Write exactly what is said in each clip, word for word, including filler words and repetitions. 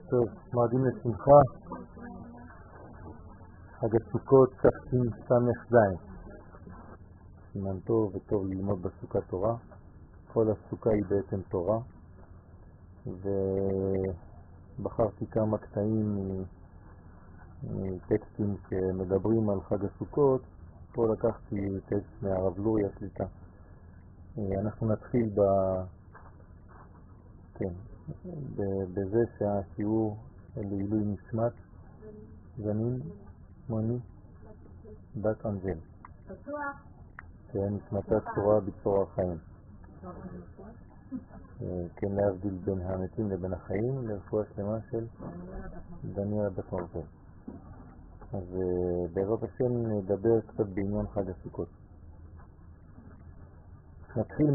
טוב, מועדים לשמחה, חג הסוכות תשס"ז. סימן טוב וטוב ללמוד בסוכת תורה. כל הסוכה היא בעצם תורה, ובחרתי כמה קטעים מטקסטים שמדברים על חג הסוכות. פה לקחתי טקסט מהרב לוריה שליטה. אנחנו נתחיל ב... כן, בזה שהשיעור לעילוי נשמת גנין מוני בת אנג'ל. כן, נשמתה צורה בצורה החיים. כן, להבדיל בין המתים לבין החיים, לרפואה שלמה של דניאלה בת מרזל. אז בעזרת השם נדבר קצת בעניין חג הסוכות. נתחיל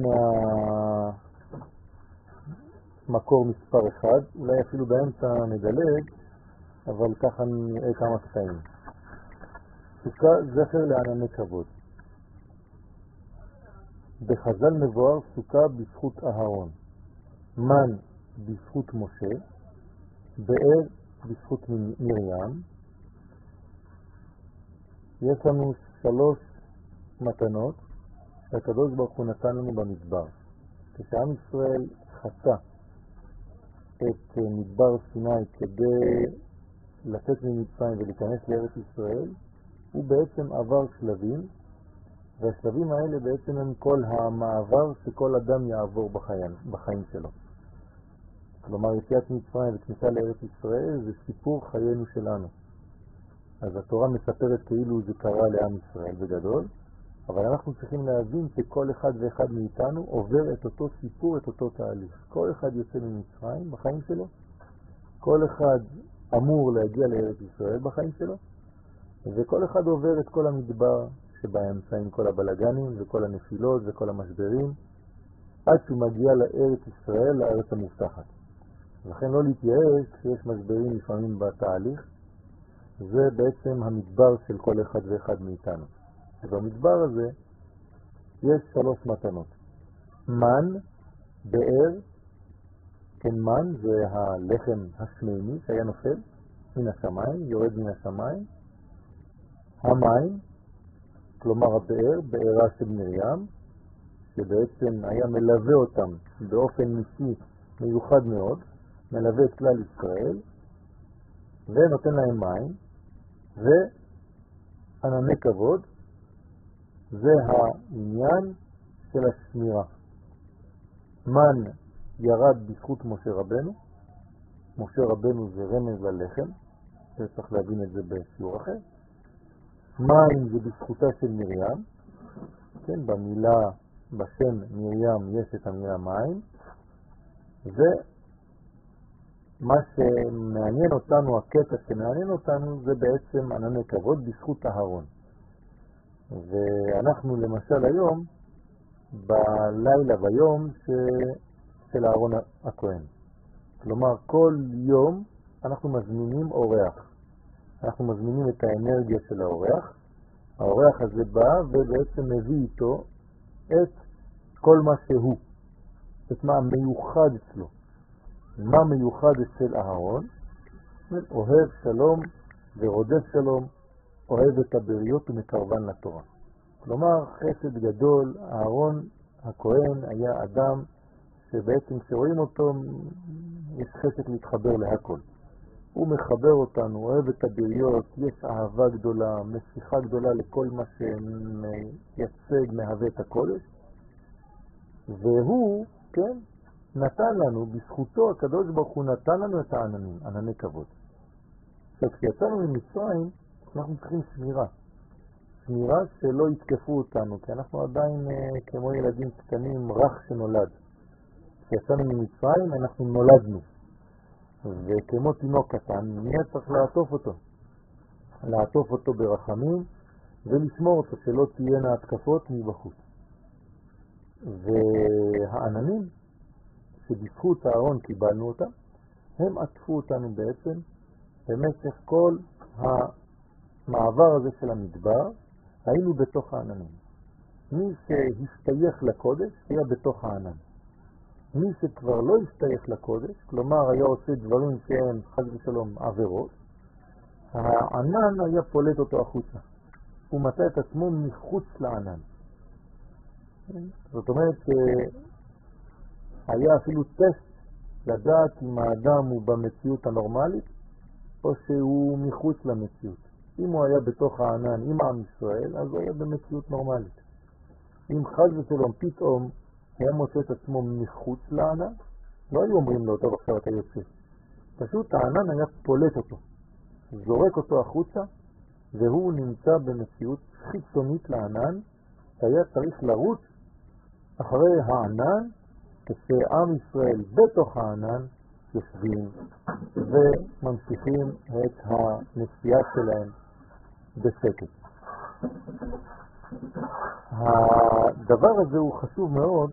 מהמקור מספר אחד, אולי אפילו באמצע נדלג, אבל ככה נראה כמה קטעים. סוכה זכר לענני כבוד. בחז"ל מבואר סוכה בזכות אהרון, מן בזכות משה, באר בזכות מרים. יש לנו שלוש מתנות שהקדוש ברוך הוא נתן לנו במדבר. כשעם ישראל חצה את מדבר סיני כדי לצאת ממצרים ולהיכנס לארץ ישראל, הוא בעצם עבר שלבים, והשלבים האלה בעצם הם כל המעבר שכל אדם יעבור בחיים, בחיים שלו. כלומר, יציאת מצרים וכניסה לארץ ישראל זה סיפור חיינו שלנו. אז התורה מספרת כאילו זה קרה לעם ישראל בגדול, אבל אנחנו צריכים להבין שכל אחד ואחד מאיתנו עובר את אותו סיפור, את אותו תהליך. כל אחד יוצא ממצרים בחיים שלו, כל אחד אמור להגיע לארץ ישראל בחיים שלו, וכל אחד עובר את כל המדבר שבאמצע עם כל הבלגנים וכל הנפילות וכל המשברים, עד שהוא מגיע לארץ ישראל, לארץ המובטחת. לכן לא להתייאש כשיש משברים לפעמים בתהליך, זה בעצם המדבר של כל אחד ואחד מאיתנו. ובמדבר הזה יש שלוש מתנות. מן, באר, כן, מן זה הלחם השמימי שהיה נופל מן השמיים, יורד מן השמיים. המים, כלומר הבאר, בארה של מרים, שבעצם היה מלווה אותם באופן ניסי מיוחד מאוד, מלווה את כלל ישראל, ונותן להם מים, וענני כבוד, זה העניין של השמירה. מן ירד בזכות משה רבנו, משה רבנו זה רמז ללחם, צריך להבין את זה בשיעור אחר. מים זה בזכותה של מרים, כן, במילה, בשם מרים יש את המילה מים, ומה שמעניין אותנו, הקטע שמעניין אותנו, זה בעצם ענני כבוד בזכות אהרון. ואנחנו למשל היום, בלילה ביום ש... של אהרון הכהן. כלומר, כל יום אנחנו מזמינים אורח. אנחנו מזמינים את האנרגיה של האורח. האורח הזה בא ובעצם מביא איתו את כל מה שהוא, את מה מיוחד אצלו. מה מיוחד אצל אהרון? אוהב שלום ורודף שלום, אוהב את הבריות ומקרבן לתורה. כלומר, חסד גדול. אהרון הכהן היה אדם שבעצם כשרואים אותו יש חסד להתחבר להכל. הוא מחבר אותנו, אוהב את הבריות, יש אהבה גדולה, משיכה גדולה לכל מה שמייצג, מהווה את הקודש. והוא, כן, נתן לנו, בזכותו הקדוש ברוך הוא נתן לנו את העננים, ענני כבוד. עכשיו, כשיצאנו ממצרים, אנחנו צריכים שמירה. שמירה שלא יתקפו אותנו, כי אנחנו עדיין כמו ילדים קטנים, רך שנולד. כשיצאנו ממצרים, אנחנו נולדנו. וכמו תינוק קטן, נהיה צריך לעטוף אותו. לעטוף אותו ברחמים ולשמור אותו, שלא תהיינה התקפות מבחוץ. והעננים, שבזכות אהרון קיבלנו אותם, הם עטפו אותנו בעצם במשך כל המעבר הזה של המדבר, היינו בתוך העננים. מי שהסתייך לקודש היה בתוך הענן. מי שכבר לא הסתייך לקודש, כלומר היה עושה דברים שהם חס ושלום עבירות, הענן היה פולט אותו החוצה. הוא מצא את עצמו מחוץ לענן. זאת אומרת שהיה אפילו טסט לדעת אם האדם הוא במציאות הנורמלית או שהוא מחוץ למציאות. אם הוא היה בתוך הענן עם עם ישראל, אז הוא היה במציאות נורמלית. אם חס ושלום פתאום היה מוצא את עצמו מחוץ לענן, לא היו אומרים לו, טוב עכשיו אתה יוצא. פשוט הענן היה פולט אותו, זורק אותו החוצה, והוא נמצא במציאות חיצונית לענן, שהיה צריך לרוץ אחרי הענן, כשעם ישראל בתוך הענן יושבים וממשיכים את הנסיעה שלהם בשקט. הדבר הזה הוא חשוב מאוד,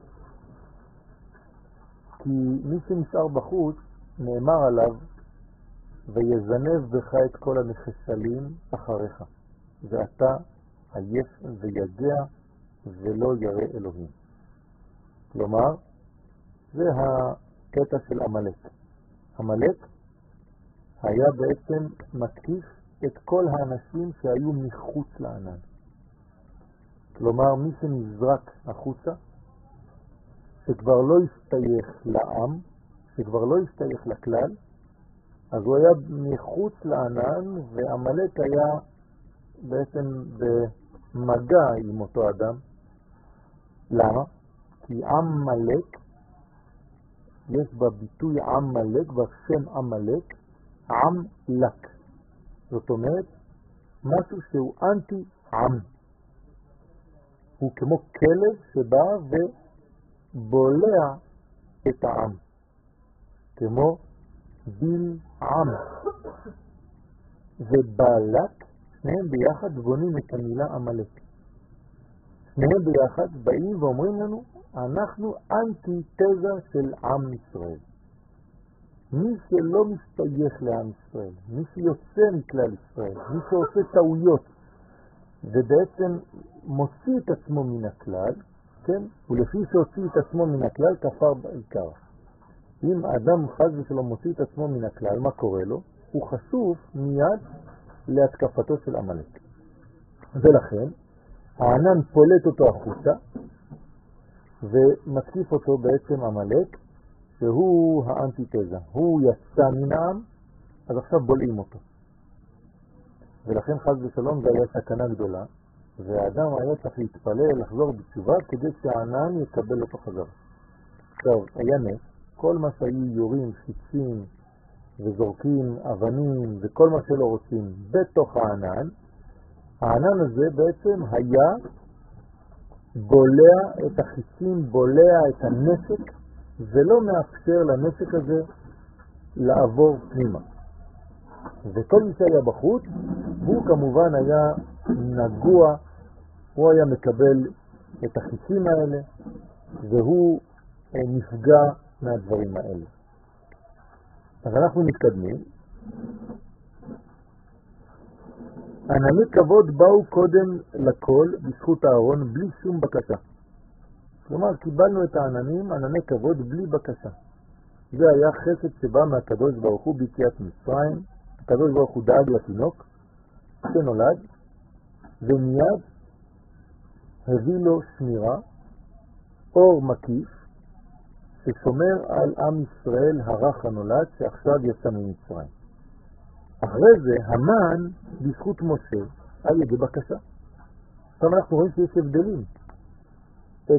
כי מי שנשאר בחוץ נאמר עליו ויזנב בך את כל הנחשלים אחריך, ואתה עייף ויגע ולא ירא אלוהים. כלומר, זה הקטע של עמלק. עמלק היה בעצם מתקיף את כל האנשים שהיו מחוץ לענן. כלומר, מי שנזרק החוצה, שכבר לא הסתייך לעם, שכבר לא הסתייך לכלל, אז הוא היה מחוץ לענן, ועמלק היה בעצם במגע עם אותו אדם. למה? כי עמלק, יש בביטוי עמלק, בשם עמלק, עם לק. זאת אומרת, משהו שהוא אנטי עם. הוא כמו כלב שבא ובולע את העם. כמו ביל עם. ובלק, שניהם ביחד בונים את המילה עמלק. שניהם ביחד באים ואומרים לנו, אנחנו אנטי-תזה של עם ישראל. מי שלא מסתייך לעם ישראל, מי שיוצא מכלל ישראל, מי שעושה טעויות, ובעצם מוציא את עצמו מן הכלל, כן? ולפי שהוציא את עצמו מן הכלל, כפר בעיקר. אם האדם חז ושלום מוציא את עצמו מן הכלל, מה קורה לו? הוא חשוף מיד להתקפתו של עמלק. ולכן, הענן פולט אותו החוצה, ומתקיף אותו בעצם עמלק, שהוא האנטיתזה. הוא יצא מן העם, אז עכשיו בולעים אותו. ולכן חז ושלום זה היה סכנה גדולה, והאדם היה צריך להתפלל, לחזור בתשובה, כדי שהענן יקבל אותו חזרה. עכשיו, היה נס, כל מה שהיו יורים, חיצים, וזורקים אבנים, וכל מה שלא רוצים בתוך הענן, הענן הזה בעצם היה בולע את החיצים, בולע את הנשק, ולא מאפשר לנשק הזה לעבור פנימה. וכל מי שהיה בחוץ, הוא כמובן היה נגוע, הוא היה מקבל את החיצים האלה, והוא נפגע מהדברים האלה. אז אנחנו מתקדמים. ענני כבוד באו קודם לכל בזכות הארון בלי שום בקשה. כלומר, קיבלנו את העננים, ענני כבוד בלי בקשה. זה היה חסד שבא מהקדוש ברוך הוא ביציאת מצרים. הקדוש ברוך הוא דאג לתינוק שנולד, ומיד הביא לו שמירה, אור מקיף, ששומר על עם ישראל הרך הנולד שעכשיו יצא ממצרים. אחרי זה, המן בזכות משה על ידי בקשה. עכשיו אנחנו רואים שיש הבדלים. את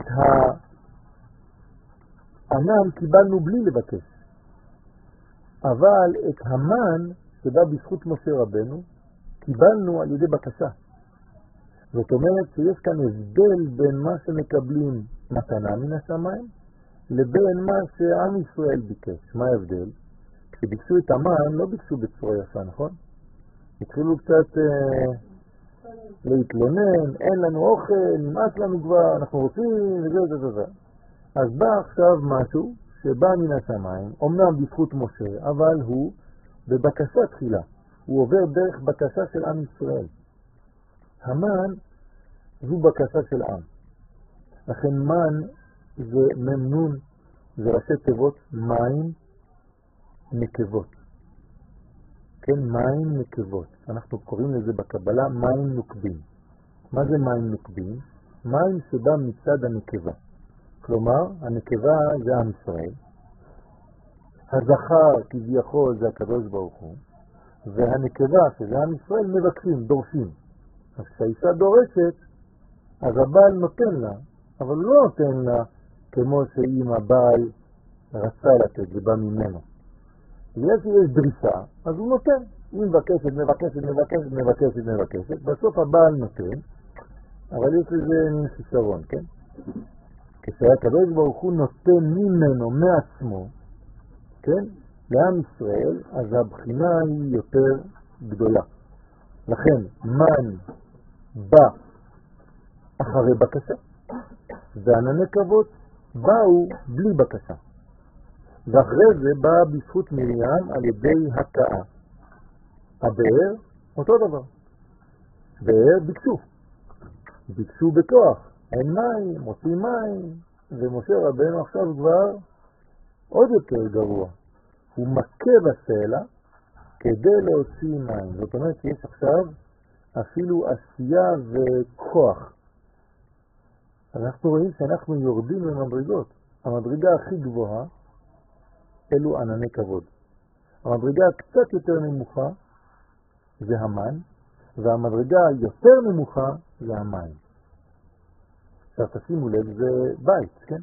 הענן קיבלנו בלי לבקש, אבל את המן שבא בזכות משה רבנו קיבלנו על ידי בקשה. זאת אומרת שיש כאן הבדל בין מה שמקבלים מתנה מן השמיים לבין מה שעם ישראל ביקש. מה ההבדל? כשביקשו את המן לא ביקשו בצורה יפה, נכון? התחילו קצת אה, להתלונן, אין לנו אוכל, נמאס לנו כבר, אנחנו רוצים וזה וזה וזה. אז בא עכשיו משהו שבא מן השמיים, אמנם בזכות משה, אבל הוא בבקשה תחילה. הוא עובר דרך בקשה של עם ישראל. המן זו בקשה של עם. לכן מן זה ממנון, זה ראשי תיבות מים נקבות. כן, מים נקבות. אנחנו קוראים לזה בקבלה מים נוקבים. מה זה מים נוקבים? מים שבא מצד הנקבה. כלומר, הנקבה זה עם ישראל. הזכר כביכול זה הקדוש ברוך הוא. והנקבה שזה עם ישראל מבקשים, דורשים. אז כשהאישה דורשת, אז הבעל נותן לה, אבל לא נותן לה כמו שאם הבעל רצה לתת, זה בא ממנו. בגלל שיש דרישה, אז הוא נותן. היא מבקשת, מבקשת, מבקשת, מבקשת, מבקשת. בסוף הבעל נותן, אבל יש לזה מין חיסרון, כן? כשהקדוש ברוך הוא נותן ממנו, מעצמו, כן? לעם ישראל, אז הבחינה היא יותר גדולה. לכן, מן בא אחרי בקשה, וענני כבוד באו בלי בקשה. ואחרי זה בא בזכות מרים על ידי הכאה. הבאר, אותו דבר. באר ביקשו. ביקשו בכוח. אין מים, מוצאים מים. ומשה רבנו עכשיו כבר עוד יותר גרוע. הוא מכה בסלע כדי להוציא מים. זאת אומרת, יש עכשיו אפילו עשייה וכוח. אנחנו רואים שאנחנו יורדים למדרגות. המדרגה הכי גבוהה אלו ענני כבוד. המדרגה קצת יותר נמוכה זה המן, והמדרגה יותר נמוכה זה המים. עכשיו תשימו לב, זה בית, כן?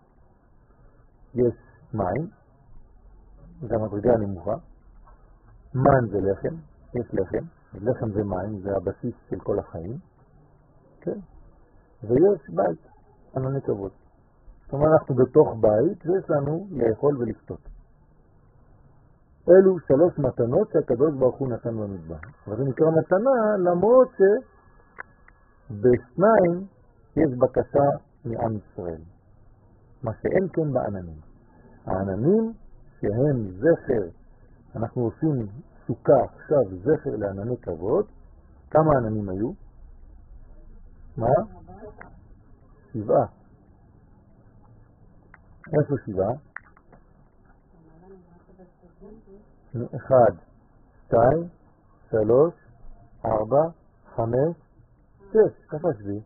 יש מים, זה המדרגה הנמוכה, מן זה לחם, יש לחם, לחם זה מים, זה הבסיס של כל החיים, כן? ויש בית, ענני כבוד. זאת אומרת, אנחנו בתוך בית ויש לנו לאכול ולשתות. אלו שלוש מתנות שהקדוש ברוך הוא נתן במדבר. וזה נקרא מתנה למרות שבשניים יש בקשה מעם ישראל. מה שאין כן בעננים. העננים שהם זכר, אנחנו עושים סוכה עכשיו זכר לענני כבוד. כמה עננים היו? מה? שבעה. איפה שבעה? אחד, שתיים, שלוש, ארבע, חמש, שש. ככה שבי?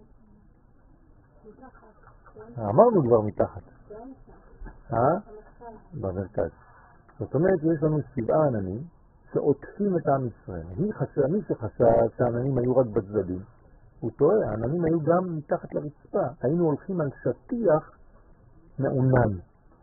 אמרנו כבר מתחת. אה? במרכז. זאת אומרת, יש לנו שבעה עננים שעוטפים את עם ישראל. מי שחשב שהעננים היו רק בצדדים, הוא טועה. העננים היו גם מתחת לרצפה. היינו הולכים על שטיח מעונן.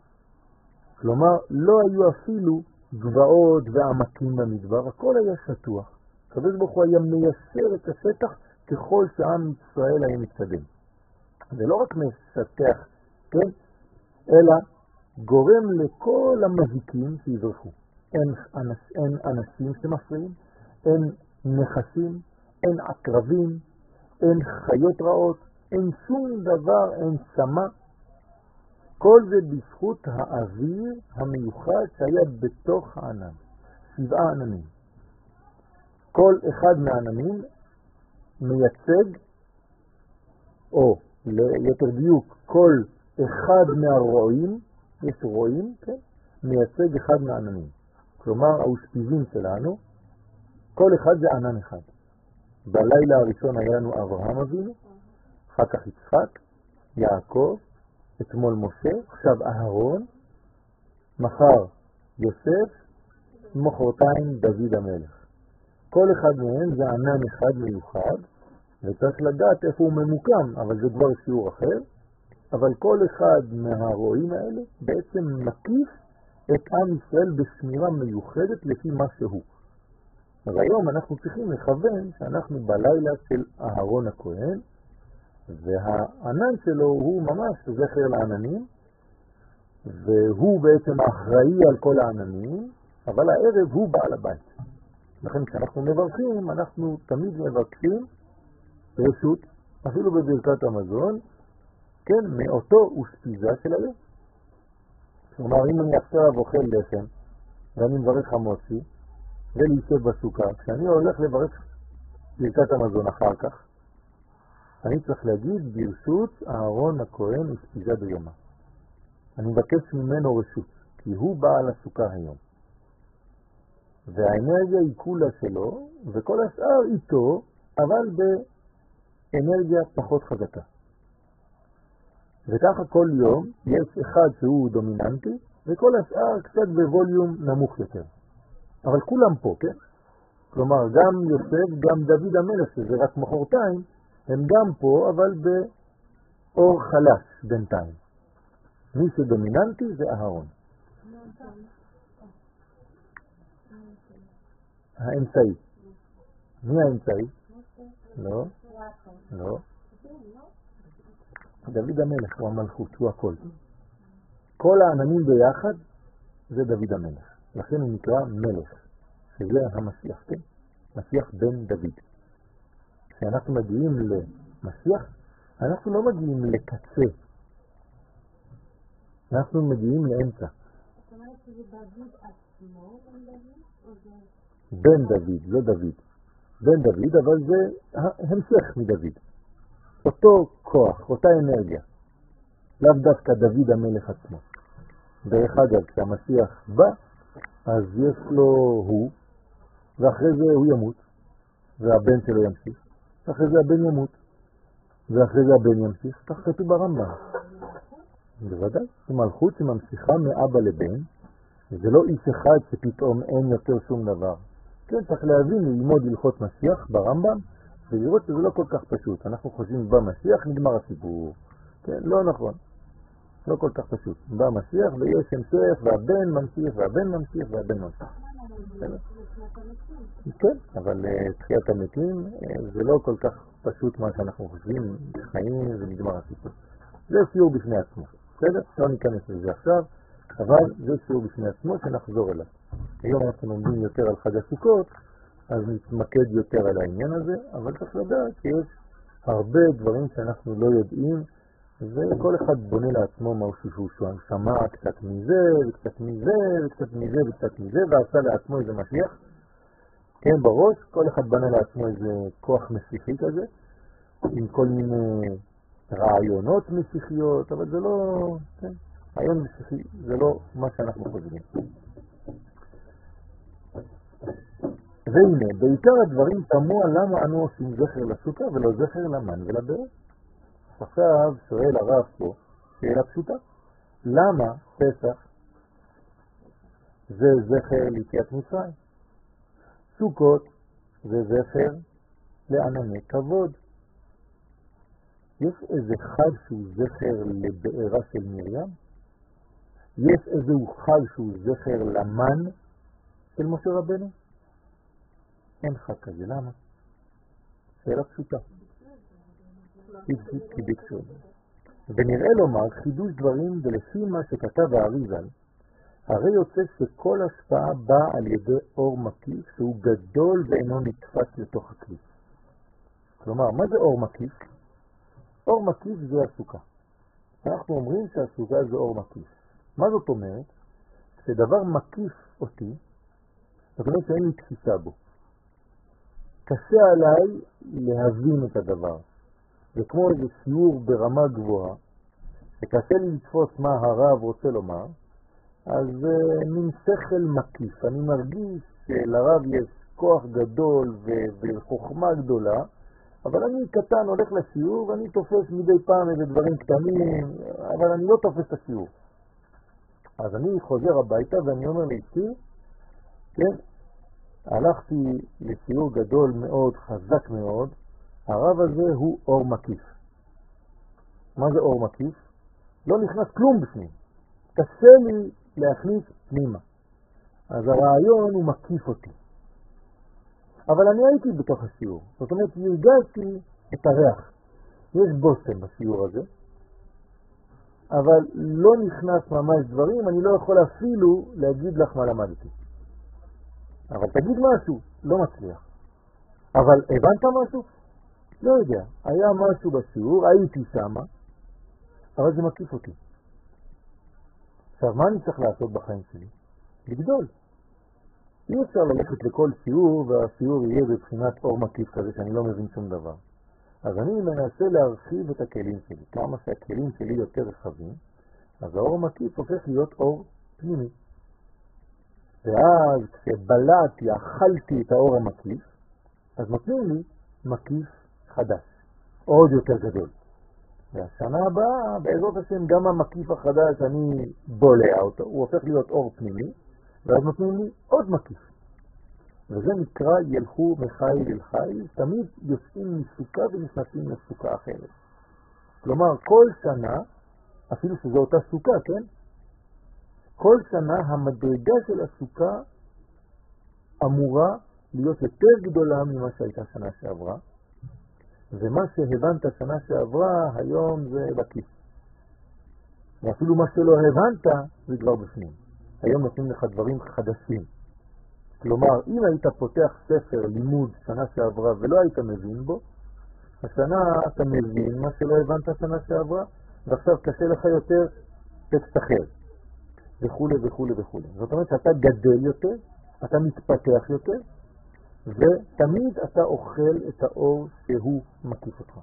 כלומר, לא היו אפילו גבעות ועמקים במדבר, הכל היה שטוח. הקדוש ברוך הוא היה מיישר את השטח ככל שעם ישראל היה מתקדם. זה לא רק משטח, כן? אלא גורם לכל המזיקים שיברחו. אין, אנש, אין אנשים שמפריעים, אין נכסים, אין עקרבים, אין חיות רעות, אין שום דבר, אין שמה. כל זה בזכות האוויר המיוחד שהיה בתוך הענן. שבעה עננים. כל אחד מהעננים מייצג, או ליתר דיוק, כל אחד מהרועים, יש רועים, כן? מייצג אחד מהעננים. כלומר, האושפיזים שלנו, כל אחד זה ענן אחד. בלילה הראשון היה לנו אברהם אבינו, אחר כך יצחק, יעקב, אתמול משה, עכשיו אהרון, מחר יוסף, מחרתיים דוד המלך. כל אחד מהם זה ענן אחד מיוחד, וצריך לדעת איפה הוא ממוקם, אבל זה כבר שיעור אחר. אבל כל אחד מהרועים האלה בעצם מקיף את עם ישראל בשמירה מיוחדת לפי מה שהוא. אז היום אנחנו צריכים לכוון שאנחנו בלילה של אהרון הכהן, והענן שלו הוא ממש זכר לעננים, והוא בעצם אחראי על כל העננים, אבל הערב הוא בעל הבית. לכן כשאנחנו מברכים, אנחנו תמיד מבקשים רשות, אפילו בברכת המזון, כן, מאותו אושפיזה של היום. כלומר, אם אני עכשיו אוכל לחם, ואני מברך חמוצי, ולהישב בסוכה, כשאני הולך לברך ברכת המזון אחר כך, אני צריך להגיד ברשות אהרון הכהן אושפיזה ביומה. אני מבקש ממנו רשות, כי הוא בעל הסוכה היום. והאנרגיה היא כולה שלו, וכל השאר איתו, אבל באנרגיה פחות חזקה. וככה כל יום יש אחד שהוא דומיננטי, וכל השאר קצת בווליום נמוך יותר. אבל כולם פה, כן? כלומר, גם יוסף, גם דוד המלך, שזה רק מחורתיים, הם גם פה, אבל באור חלש בינתיים. מי שדומיננטי זה אהרון. האמצעי. מי האמצעי? לא. לא. דוד המלך הוא המלכות, הוא הכל. כל העננים ביחד זה דוד המלך. לכן הוא נקרא מלך, שזה המשיח, כן? משיח בן דוד. כשאנחנו מגיעים למשיח, אנחנו לא מגיעים לקצה. אנחנו מגיעים לאמצע. זאת אומרת שזה דוד עצמו, בן דוד? בן דוד, לא דוד. בן דוד, אבל זה המשך מדוד. אותו כוח, אותה אנרגיה. לאו דווקא דוד המלך עצמו. דרך אגב, כשהמשיח בא, אז יש לו הוא, ואחרי זה הוא ימות, והבן שלו ימשיך. ואחרי זה הבן ימות, ואחרי זה הבן ימשיך. כך כתוב ברמב"ם. בוודאי, זו מלכות שממשיכה מאבא לבן, זה לא איש אחד שפתאום אין יותר שום דבר. כן, צריך להבין, ללמוד הלכות משיח ברמב"ם, ולראות שזה לא כל כך פשוט. אנחנו חושבים במשיח נגמר הסיפור. כן, לא נכון. לא כל כך פשוט. בא משיח ויש המשך, והבן ממשיך, והבן ממשיך, והבן ממשיך. כן, אבל תחיית המתים זה לא כל כך פשוט מה שאנחנו חושבים, חיים זה נגמר הסיפור. זה שיעור בפני עצמו. בסדר? לא ניכנס לזה עכשיו, אבל זה שיעור בפני עצמו שנחזור אליו. היום אנחנו לומדים יותר על חג הסוכות, אז נתמקד יותר על העניין הזה, אבל צריך לדעת שיש הרבה דברים שאנחנו לא יודעים, וכל אחד בונה לעצמו משהו שהוא שמע קצת מזה, וקצת מזה, וקצת מזה, וקצת מזה, ועשה לעצמו איזה משיח. כן, בראש, כל אחד בנה לעצמו איזה כוח משיחי כזה, עם כל מיני רעיונות משיחיות, אבל זה לא, כן, רעיון משיחי, זה לא מה שאנחנו חושבים. והנה, בעיקר הדברים תמוה למה אנו עושים זכר לסוכה ולא זכר למן ולבאר. עכשיו שואל הרב פה שאלה פשוטה, למה פסח זה זכר ליציאת מצרים? סוכות זה זכר לענני כבוד. יש איזה חג שהוא זכר לבארה של מרים? יש איזה חג שהוא זכר למן של משה רבנו? אין חג כזה, למה? שאלה פשוטה. כי ביקשו. ונראה לומר חידוש דברים ולפי מה שכתב האריז"ל, הרי יוצא שכל השפעה באה על ידי אור מקיף שהוא גדול ואינו נתפס לתוך הכלי. כלומר, מה זה אור מקיף? אור מקיף זה הסוכה. אנחנו אומרים שהסוכה זה אור מקיף. מה זאת אומרת? כשדבר מקיף אותי, זאת אומרת שאין לי תפיסה בו. קשה עליי להבין את הדבר. זה כמו איזה שיעור ברמה גבוהה, שקשה לי לתפוס מה הרב רוצה לומר, אז uh, מין שכל מקיף. אני מרגיש שלרב יש כוח גדול וחוכמה גדולה, אבל אני קטן הולך לשיעור ואני תופס מדי פעם איזה דברים קטנים, אבל אני לא תופס את השיעור. אז אני חוזר הביתה ואני אומר לאשתי, כן, הלכתי לשיעור גדול מאוד, חזק מאוד, הרב הזה הוא אור מקיף. מה זה אור מקיף? לא נכנס כלום בפנים. קשה לי להכניס פנימה. אז הרעיון הוא מקיף אותי. אבל אני הייתי בתוך השיעור. זאת אומרת, הרגשתי את הריח. יש בושם בשיעור הזה, אבל לא נכנס ממש דברים, אני לא יכול אפילו להגיד לך מה למדתי. אבל תגיד משהו, לא מצליח. אבל הבנת משהו? לא יודע. היה משהו בשיעור, הייתי שם, אבל זה מקיף אותי. עכשיו, מה אני צריך לעשות בחיים שלי? לגדול. אי אפשר ללכת לכל שיעור, והשיעור יהיה בבחינת אור מקיף כזה שאני לא מבין שום דבר. אז אני מנסה להרחיב את הכלים שלי. כמה שהכלים שלי יותר רחבים, אז האור המקיף הופך להיות אור פנימי. ואז כשבלעתי, אכלתי את האור המקיף, אז נותנים לי מקיף חדש, עוד יותר גדול. והשנה הבאה, בעזרת השם, גם המקיף החדש, אני בולע אותו, הוא הופך להיות אור פנימי, ואז נותנים לי עוד מקיף. וזה נקרא ילכו מחיל אל חיל, תמיד יוצאים מסוכה ונכנסים לסוכה אחרת. כלומר, כל שנה, אפילו שזו אותה סוכה, כן? כל שנה המדרגה של הסוכה אמורה להיות יותר גדולה ממה שהייתה שנה שעברה, ומה שהבנת שנה שעברה היום זה בכיס. ואפילו מה שלא הבנת זה כבר בפנים. היום נותנים לך דברים חדשים. כלומר, אם היית פותח ספר לימוד שנה שעברה ולא היית מבין בו, השנה אתה מבין מה שלא הבנת שנה שעברה, ועכשיו קשה לך יותר טקסט אחר, וכו' וכו' וכו'. זאת אומרת שאתה גדל יותר, אתה מתפתח יותר, ותמיד אתה אוכל את האור שהוא מקיף אותך.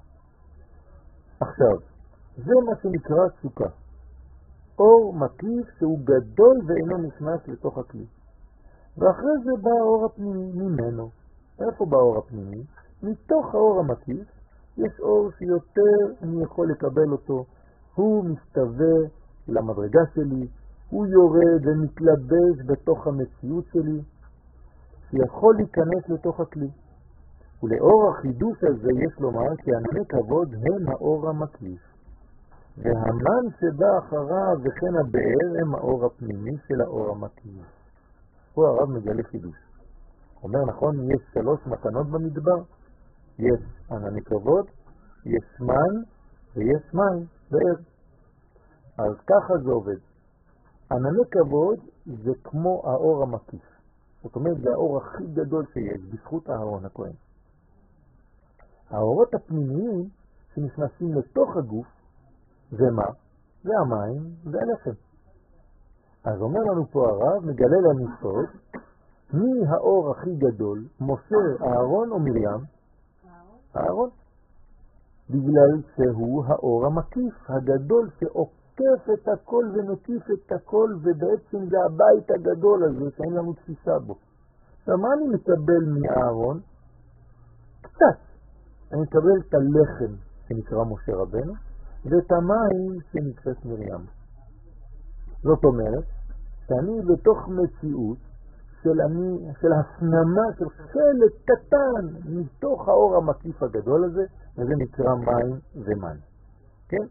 עכשיו, זה מה שנקרא סוכה. אור מקיף שהוא גדול ואינו נכנס לתוך הכלי. ואחרי זה בא האור הפנימי ממנו. איפה בא האור הפנימי? מתוך האור המקיף יש אור שיותר אני יכול לקבל אותו. הוא מסתווה למדרגה שלי, הוא יורד ומתלבש בתוך המציאות שלי, שיכול להיכנס לתוך הכלי. ולאור החידוש הזה יש לומר כי ענני כבוד הם האור המקיף, והמן שבא אחריו וכן הבאר הם האור הפנימי של האור המקיף. פה הרב מגלה חידוש. אומר נכון, יש שלוש מתנות במדבר, יש ענני כבוד, יש מן ויש מים, באר. אז ככה זה עובד. ענני כבוד זה כמו האור המקיף. זאת אומרת, זה האור הכי גדול שיש, בזכות אהרון הכהן. האורות הפנימיים שנכנסים לתוך הגוף, זה מה? זה המים, זה הלחם. אז אומר לנו פה הרב, מגלה לנו סוד, מי האור הכי גדול, משה, אהרון או מרים? אהרון. בגלל שהוא האור המקיף, הגדול שעוקף את הכל ומקיף את הכל, ובעצם זה הבית הגדול הזה שאין לנו תפיסה בו. עכשיו, מה אני מקבל מאהרון? קצת. אני מקבל את הלחם שנקרא משה רבנו, ואת המים שנקראת מרים. זאת אומרת, שאני בתוך מציאות של, אני, של הפנמה, של חלק קטן מתוך האור המקיף הגדול הזה, וזה נקרא מים ומן. כן?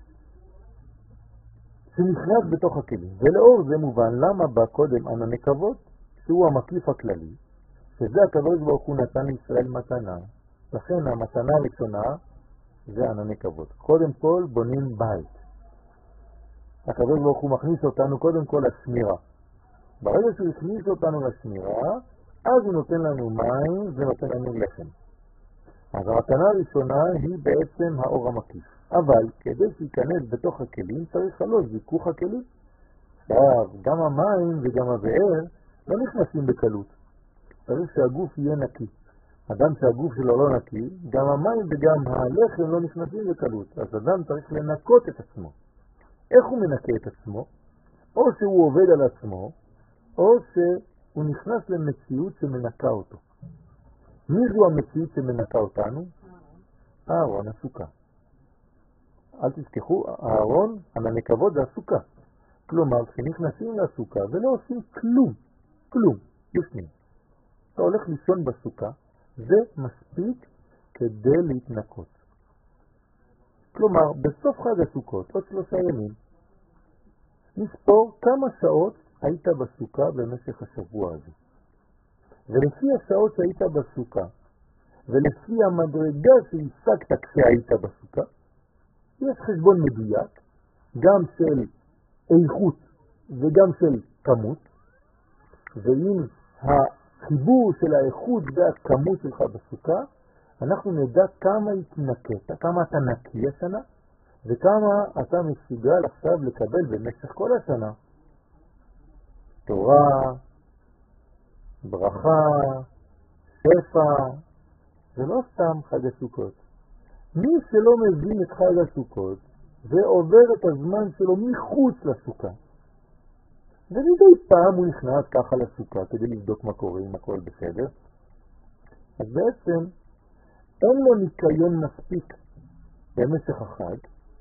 שנכנס בתוך הכלים. ולאור זה מובן למה בא קודם ענני כבוד, שהוא המקיף הכללי, שזה הקדוש ברוך הוא נתן לישראל מתנה. לכן המתנה הראשונה זה ענני כבוד. קודם כל בונים בית. הקדוש ברוך הוא מכניס אותנו קודם כל לשמירה. ברגע שהוא הכניס אותנו לשמירה, אז הוא נותן לנו מים ונותן לנו לחם. אז המתנה הראשונה היא בעצם האור המקיף. אבל כדי שיכנס בתוך הכלים צריך שלוש, זיכוך הכלים. עכשיו, גם המים וגם הבאר לא נכנסים בקלות. צריך שהגוף יהיה נקי. אדם שהגוף שלו לא נקי, גם המים וגם הלחם לא נכנסים בקלות. אז אדם צריך לנקות את עצמו. איך הוא מנקה את עצמו? או שהוא עובד על עצמו, או שהוא נכנס למציאות שמנקה אותו. מי זו המציאות שמנקה אותנו? אהרון, הסוכה. אל תשכחו, אהרון, ענני כבוד זה הסוכה. כלומר, כשנכנסים לסוכה ולא עושים כלום, כלום, ישנים. אתה הולך לישון בסוכה, זה מספיק כדי להתנקות. כלומר, בסוף חג הסוכות, עוד שלושה ימים, נספור כמה שעות היית בסוכה במשך השבוע הזה. ולפי השעות שהיית בסוכה, ולפי המדרגה שהשגת כשהיית בסוכה, יש חשבון מדויק, גם של איכות וגם של כמות, ואם החיבור של האיכות והכמות שלך בסוכה, אנחנו נדע כמה התנקת, כמה אתה נקי השנה, וכמה אתה מסוגל עכשיו לקבל במשך כל השנה. תורה, ברכה, שפע, זה לא סתם חג הסוכות. מי שלא מבין את חג הסוכות, ועובר את הזמן שלו מחוץ לסוכה. ומדי פעם הוא נכנס ככה לסוכה כדי לבדוק מה קורה, אם הכל בסדר. אז בעצם אין לו ניקיון מספיק במשך החג,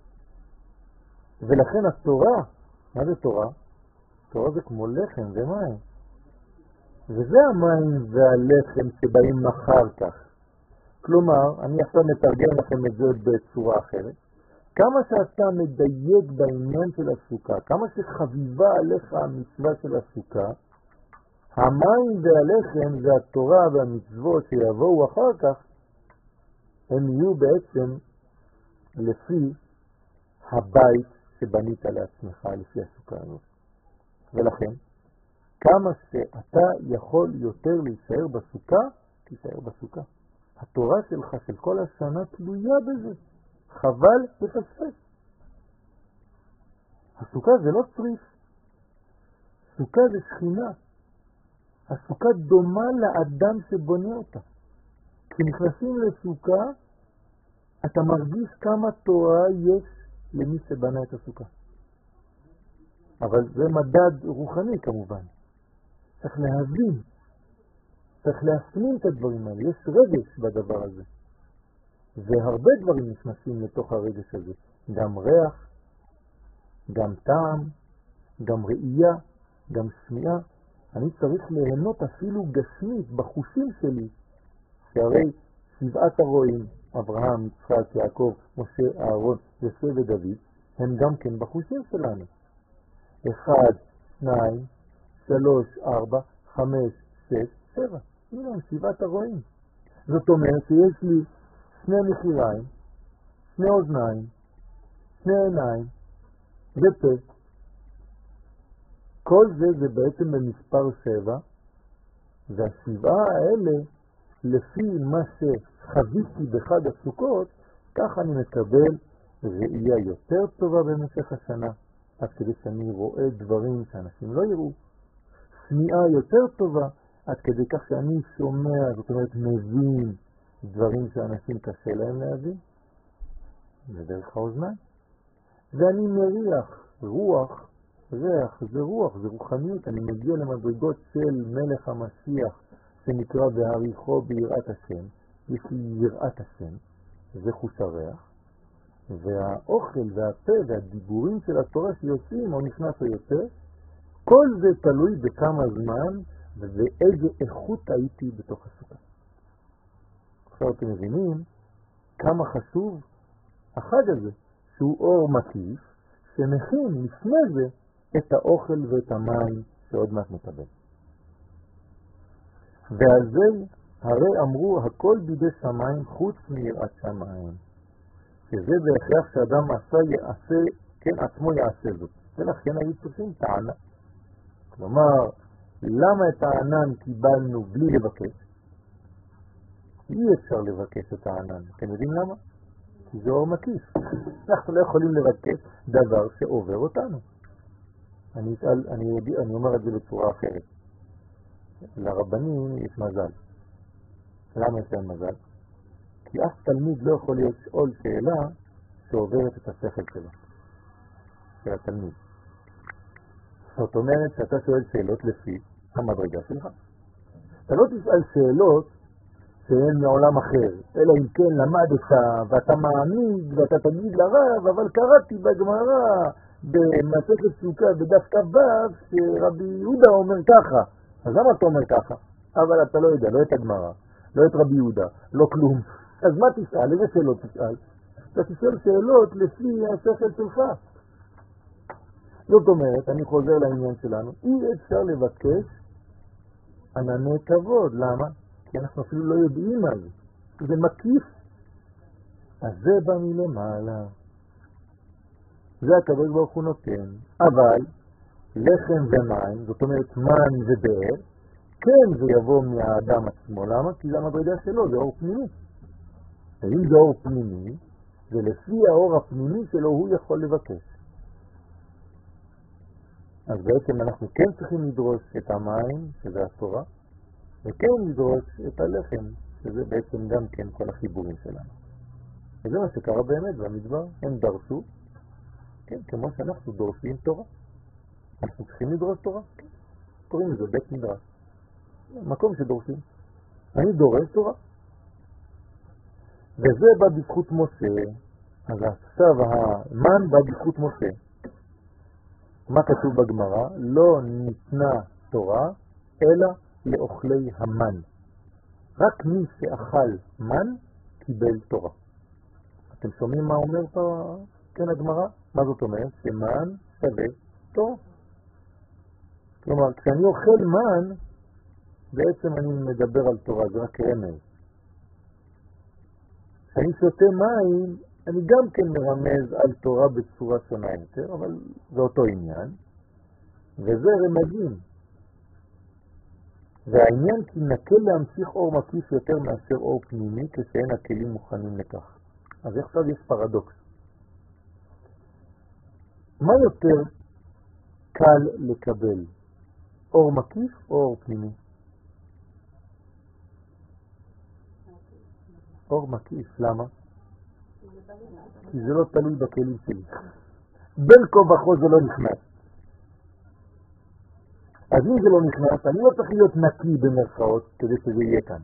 ולכן התורה, מה זה תורה? תורה זה כמו לחם ומים. וזה המים והלחם שבאים אחר כך. כלומר, אני עכשיו מתרגם לכם את זה בצורה אחרת. כמה שאתה מדייק בעניין של הסוכה, כמה שחביבה עליך המצווה של הסוכה, המים והלחם זה התורה והמצוות שיבואו אחר כך, הם יהיו בעצם לפי הבית שבנית לעצמך, לפי הסוכה הזאת. ולכן, כמה שאתה יכול יותר להישאר בסוכה, תישאר בסוכה. התורה שלך של כל השנה תלויה בזה. חבל לפספס. הסוכה זה לא צריף. סוכה זה שכינה. הסוכה דומה לאדם שבונה אותה. כשנכנסים לסוכה, אתה מרגיש כמה תורה יש למי שבנה את הסוכה. אבל זה מדד רוחני כמובן. צריך להבין, צריך להפנים את הדברים האלה. יש רגש בדבר הזה. והרבה דברים נכנסים לתוך הרגש הזה. גם ריח, גם טעם, גם ראייה, גם שמיעה. אני צריך ליהנות אפילו גשמית בחושים שלי. שהרי שבעת הרועים, אברהם, יצחק, יעקב, משה, אהרון, יוסף ודוד, הם גם כן בחושים שלנו. אחד, שניים, שלוש, ארבע, חמש, שש, שבע. הנה הם שבעת הרועים. זאת אומרת שיש לי שני מחיריים, שני אוזניים, שני עיניים, ופה. כל זה זה בעצם במספר שבע, והשבעה האלה, לפי מה שחוויתי בחג הסוכות, כך אני מקבל ראייה יותר טובה במשך השנה, עד כדי שאני רואה דברים שאנשים לא יראו. שמיעה יותר טובה, עד כדי כך שאני שומע, זאת אומרת מבין דברים שאנשים קשה להם להבין, ודרך האוזניים. ואני מריח, רוח, ריח, זה רוח, זה רוחניות. אני מגיע למדרגות של מלך המשיח, שנקרא בהריחו ביראת השם. יש לי יראת השם, זה חוש הריח. והאוכל והפה והדיבורים של התורה שיוצאים או נכנס או יוצא, כל זה תלוי בכמה זמן ובאיזה איכות הייתי בתוך הסוכה. עכשיו אתם מבינים כמה חשוב החג הזה, שהוא אור מקיף, שמכין לפני זה את האוכל ואת המים שעוד מעט נקבל. ועל זה הרי אמרו הכל בידי שמיים חוץ מיראת שמיים, שזה בהכרח שאדם עשה יעשה, כן עצמו יעשה זאת. ולכן היו צריכים טענה. כלומר, למה את הענן קיבלנו בלי לבקש? אי אפשר לבקש את הענן. אתם יודעים למה? כי זה אור מקיף. אנחנו לא יכולים לבקש דבר שעובר אותנו. אני, אתעל, אני, יודע, אני אומר את זה בצורה אחרת. לרבנים יש מזל. למה יש להם מזל? כי אף תלמיד לא יכול לשאול שאלה שעוברת את השכל שלו, של התלמיד. זאת אומרת שאתה שואל שאלות לפי המדרגה שלך. אתה לא תשאל שאלות שהן מעולם אחר, אלא אם כן למדת ואתה מעמיד ואתה תגיד לרב, אבל קראתי בגמרא במסכת סוכה בדף כ"ו שרבי יהודה אומר ככה. אז למה אתה אומר ככה? אבל אתה לא יודע, לא את הגמרא, לא את רבי יהודה, לא כלום. אז מה תשאל? איזה שאלות תשאל? אתה תשאל שאלות לפי השכל שלך. זאת אומרת, אני חוזר לעניין שלנו, אי אפשר לבקש ענני כבוד. למה? כי אנחנו אפילו לא יודעים מה זה. זה מקיף. אז זה בא מלמעלה. זה הקדוש ברוך הוא נותן. אבל לחם ומים, זאת אומרת מים ובאר, כן זה יבוא מהאדם עצמו. למה? כי זה המדרגה שלו, זה אור פנימי. ואם זה אור פנימי, זה לפי האור הפנימי שלו הוא יכול לבקש. אז בעצם אנחנו כן צריכים לדרוש את המים, שזה התורה, וכן לדרוש את הלחם, שזה בעצם גם כן כל החיבורים שלנו. וזה מה שקרה באמת במדבר. הם דרשו כן, כמו שאנחנו דורשים תורה. אנחנו צריכים לדרוש תורה. כן. קוראים לזה בית מדרש. מקום שדורשים. אני דורש תורה. וזה בא בזכות משה. אז עכשיו המן בא בזכות משה. מה כתוב בגמרא? לא ניתנה תורה אלא לאוכלי המן. רק מי שאכל מן קיבל תורה. אתם שומעים מה אומר פה כן הגמרא? מה זאת אומרת? שמן שווה תורה. כלומר, כשאני אוכל מן, בעצם אני מדבר על תורה, זה רק רמז. כשאני שותה מים, אני גם כן מרמז על תורה בצורה שונה יותר, אבל זה אותו עניין. וזה רמזים. והעניין כי נקל להמשיך אור מקיף יותר מאשר אור פנימי, כשאין הכלים מוכנים לכך. אז עכשיו יש פרדוקס. מה יותר קל לקבל? אור מקיף או אור פנימי? אור מקיף, למה? כי זה לא תלוי בכלים שלי. בין כה וכה זה לא נכנס. אז אם זה לא נכנס, אני לא צריך להיות נקי במרכאות כדי שזה יהיה כאן.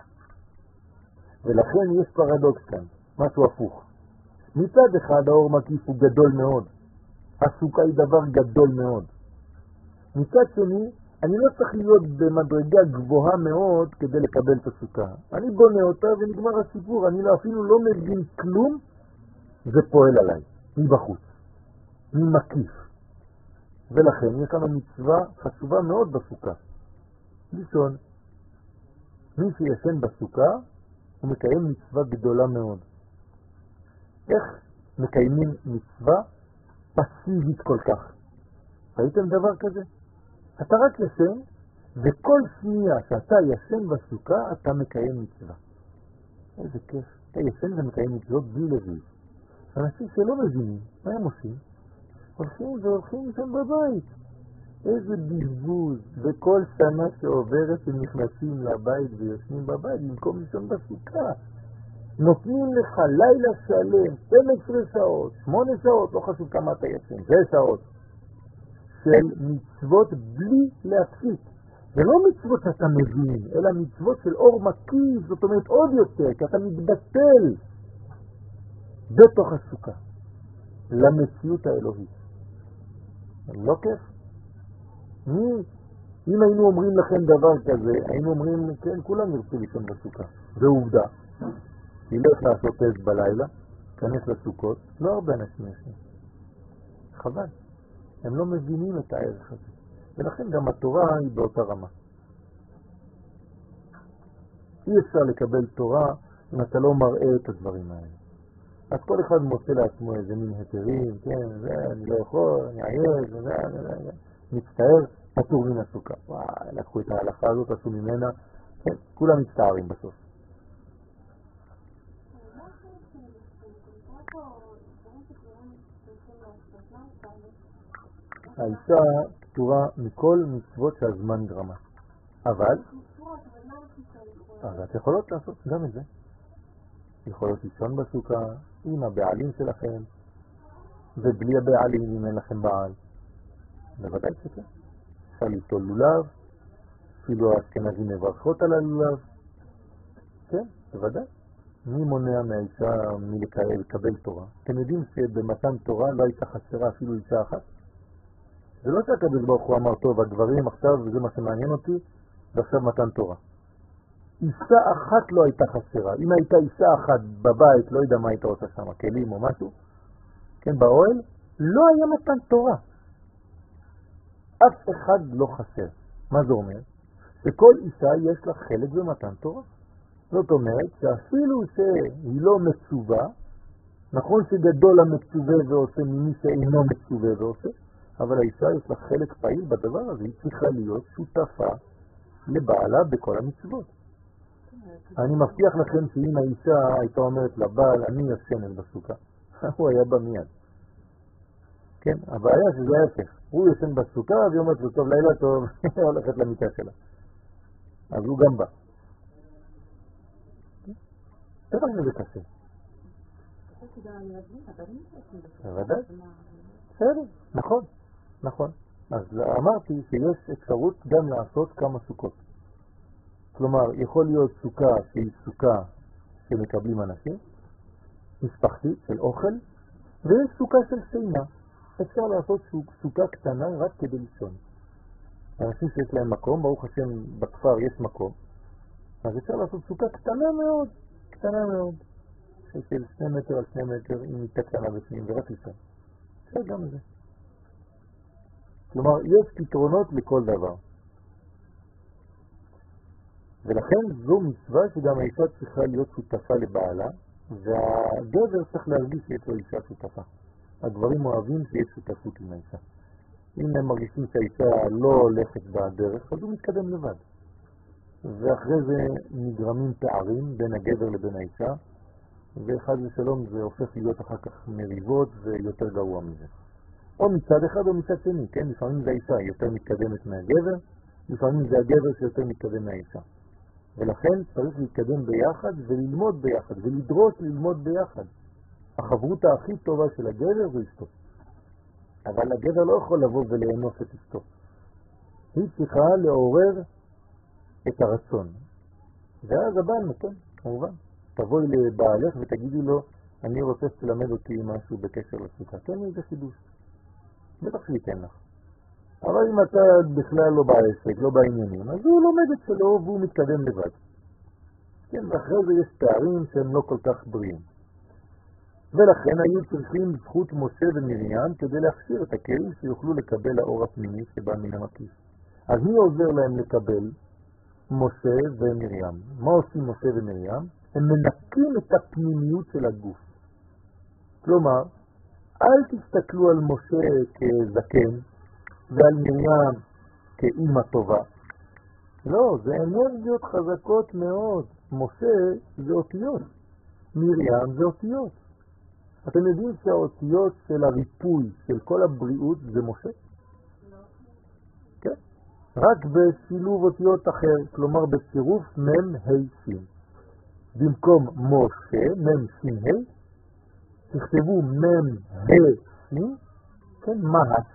ולכן יש פרדוקס כאן, משהו הפוך. מצד אחד האור מקיף הוא גדול מאוד. הסוכה היא דבר גדול מאוד. מצד שני, אני לא צריך להיות במדרגה גבוהה מאוד כדי לקבל את הסוכה. אני בונה אותה ונגמר הסיפור. אני לא, אפילו לא מבין כלום, זה פועל עליי, מבחוץ, ממקיף. ולכן יש לנו מצווה חשובה מאוד בסוכה. לישון. מי שישן בסוכה, הוא מקיים מצווה גדולה מאוד. איך מקיימים מצווה פסיבית כל כך? ראיתם דבר כזה? אתה רק ישן, וכל שנייה שאתה ישן בסוכה, אתה מקיים מצווה. איזה כיף. אתה ישן ומקיים מצוות בלי לוי. אנשים שלא מבינים, מה הם עושים? הולכים והולכים שם בבית. איזה בזבוז. בכל שנה שעוברת הם נכנסים לבית ויושנים בבית במקום לישון בסוכה. נותנים לך לילה שלם, שתים עשרה שעות, שמונה שעות, לא חשוב כמה אתה ישן, זה שעות. של מצוות בלי להפסיק. זה לא מצוות שאתה מבין, אלא מצוות של אור מקיף, זאת אומרת עוד יותר, כי אתה מתבטל בתוך הסוכה למציאות האלוהית. לא כיף? מי, אם היינו אומרים לכם דבר כזה, היינו אומרים, כן, כולם ירצו לישון בסוכה. זה עובדה. תלך לעשות עז בלילה, כנס לסוכות, לא הרבה אנשים ישנים. חבל. הם לא מבינים את הערך הזה. ולכן גם התורה היא באותה רמה. אי אפשר לקבל תורה אם אתה לא מראה את הדברים האלה. אז כל אחד מוצא לעצמו איזה מין היתרים, כן, זה, אני לא יכול, אני עייף, זה, זה, זה, זה. מצטער, פטור מן הסוכה. וואי, לקחו את ההלכה הזאת, עשו ממנה, כן, כולם מצטערים בסוף. האישה פטורה מכל מצוות שהזמן גרמה. אבל, אז את יכולות לעשות גם את זה. יכולות לישון בסוכה עם הבעלים שלכם, ובלי הבעלים אם אין לכם בעל. בוודאי שכן. אפשר ליטול לולב, אפילו האשכנזים מברכות על הלולב. כן, בוודאי. מי מונע מהאישה מלקבל תורה? אתם יודעים שבמתן תורה לא הייתה חסרה אפילו אישה אחת? זה לא שהקדוש ברוך הוא אמר טוב, הגברים עכשיו, וזה מה שמעניין אותי, ועכשיו מתן תורה. אישה אחת לא הייתה חסרה. אם הייתה אישה אחת בבית, לא יודע מה הייתה עושה שם, כלים או משהו, כן, באוהל, לא היה מתן תורה. אף אחד לא חסר. מה זה אומר? שכל אישה יש לה חלק במתן תורה. זאת אומרת שאפילו שהיא לא מצווה, נכון שגדול המצווה ועושה ממי שאינו מצווה ועושה, אבל האישה יש לה חלק פעיל בדבר הזה, היא צריכה להיות שותפה לבעלה בכל המצוות. אני מבטיח לכם שאם האישה הייתה אומרת לבעל, אני ישנת בסוכה, הוא היה בא מיד. כן, הבעיה שזה ההפך, הוא ישן בסוכה והיא אומרת לו טוב, לילה טוב, הולכת למיטה שלה. אז הוא גם בא. תראה שזה קשה. בוודאי. בסדר, נכון, נכון. אז אמרתי שיש אפשרות גם לעשות כמה סוכות. כלומר, יכול להיות סוכה שהיא סוכה שמקבלים אנשים, משפחתית של אוכל, ויש סוכה של שינה. אפשר לעשות סוכה קטנה רק כדי לישון. אנשים שיש להם מקום, ברוך השם בכפר יש מקום, אז אפשר לעשות סוכה קטנה מאוד, קטנה מאוד, של שני מטר על שני מטר עם מיטה קטנה בפנים ורק לישון. אפשר גם זה. כלומר, יש פתרונות לכל דבר. ולכן זו מצווה שגם האישה צריכה להיות שותפה לבעלה, והגבר צריך להרגיש שיש לו אישה שותפה. הגברים אוהבים שיש שותפות עם האישה. אם הם מרגישים שהאישה לא הולכת בדרך, אז הוא מתקדם לבד. ואחרי זה נגרמים פערים בין הגבר לבין האישה, ואחד ושלום זה הופך להיות אחר כך מריבות ויותר גרוע מזה. או מצד אחד או מצד שני, כן? לפעמים זה האישה יותר מתקדמת מהגבר, לפעמים זה הגבר שיותר מתקדם מהאישה. ולכן צריך להתקדם ביחד וללמוד ביחד, ולדרוש ללמוד ביחד. החברות הכי טובה של הגבר זה אשתו. אבל הגבר לא יכול לבוא ולאנוס את אשתו. היא צריכה לעורר את הרצון. ואז הבן נותן, כמובן. תבואי לבעלך ותגידי לו, אני רוצה שתלמד אותי משהו בקשר לסוכה. תן לי איזה חידוש. בטח שייתן לך. אבל אם אתה בכלל לא בעסק, לא בעניינים, אז הוא לומד את שלו והוא מתקדם לבד. כן, ואחרי זה יש פערים שהם לא כל כך בריאים. ולכן היו צריכים זכות משה ומרים כדי להכשיר את הכלים שיוכלו לקבל האור הפנימי שבא מן המקיף. אז מי עוזר להם לקבל? משה ומרים. מה עושים משה ומרים? הם מנקים את הפנימיות של הגוף. כלומר, אל תסתכלו על משה כזקן ועל מרים כאימא טובה. לא, זה אנרגיות חזקות מאוד. משה זה אותיות, מרים זה אותיות. אתם יודעים שהאותיות של הריפוי, של כל הבריאות, זה משה? כן. רק בשילוב אותיות אחר, כלומר בצירוף מם ה' סין. במקום משה, מם סין ה', תכתבו מם ה' סין, כן, מהש.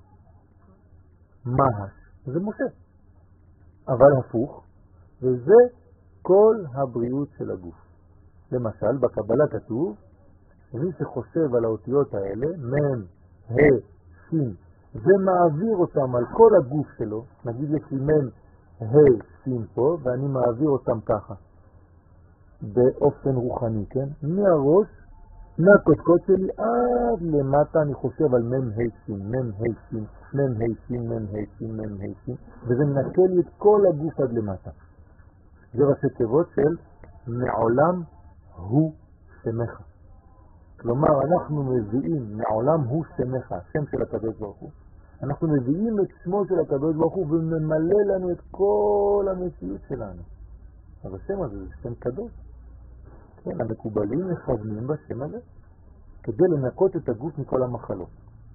מהש, זה משה. אבל הפוך, וזה כל הבריאות של הגוף. למשל, בקבלה כתוב, מי שחושב על האותיות האלה, מם, ה', סין, זה מעביר אותם על כל הגוף שלו. נגיד יש לי מם, ה', סין פה, ואני מעביר אותם ככה, באופן רוחני, כן? מהראש, מהקודקוד שלי עד למטה אני חושב על מם, ה', סין, מם, ה', סין, מם, ה', סין, מם, ה', סין, מם, ה', סין, וזה מנקה לי את כל הגוף עד למטה. זה ראשי תיבות של מעולם הוא שמחה. כלומר, אנחנו מביאים, מעולם הוא שמך, השם של הקדוש ברוך הוא. אנחנו מביאים את שמו של הקדוש ברוך הוא וממלא לנו את כל המציאות שלנו. אז השם הזה זה שם קדוש. כן, המקובלים מכוונים בשם הזה, כדי לנקות את הגוף מכל המחלות.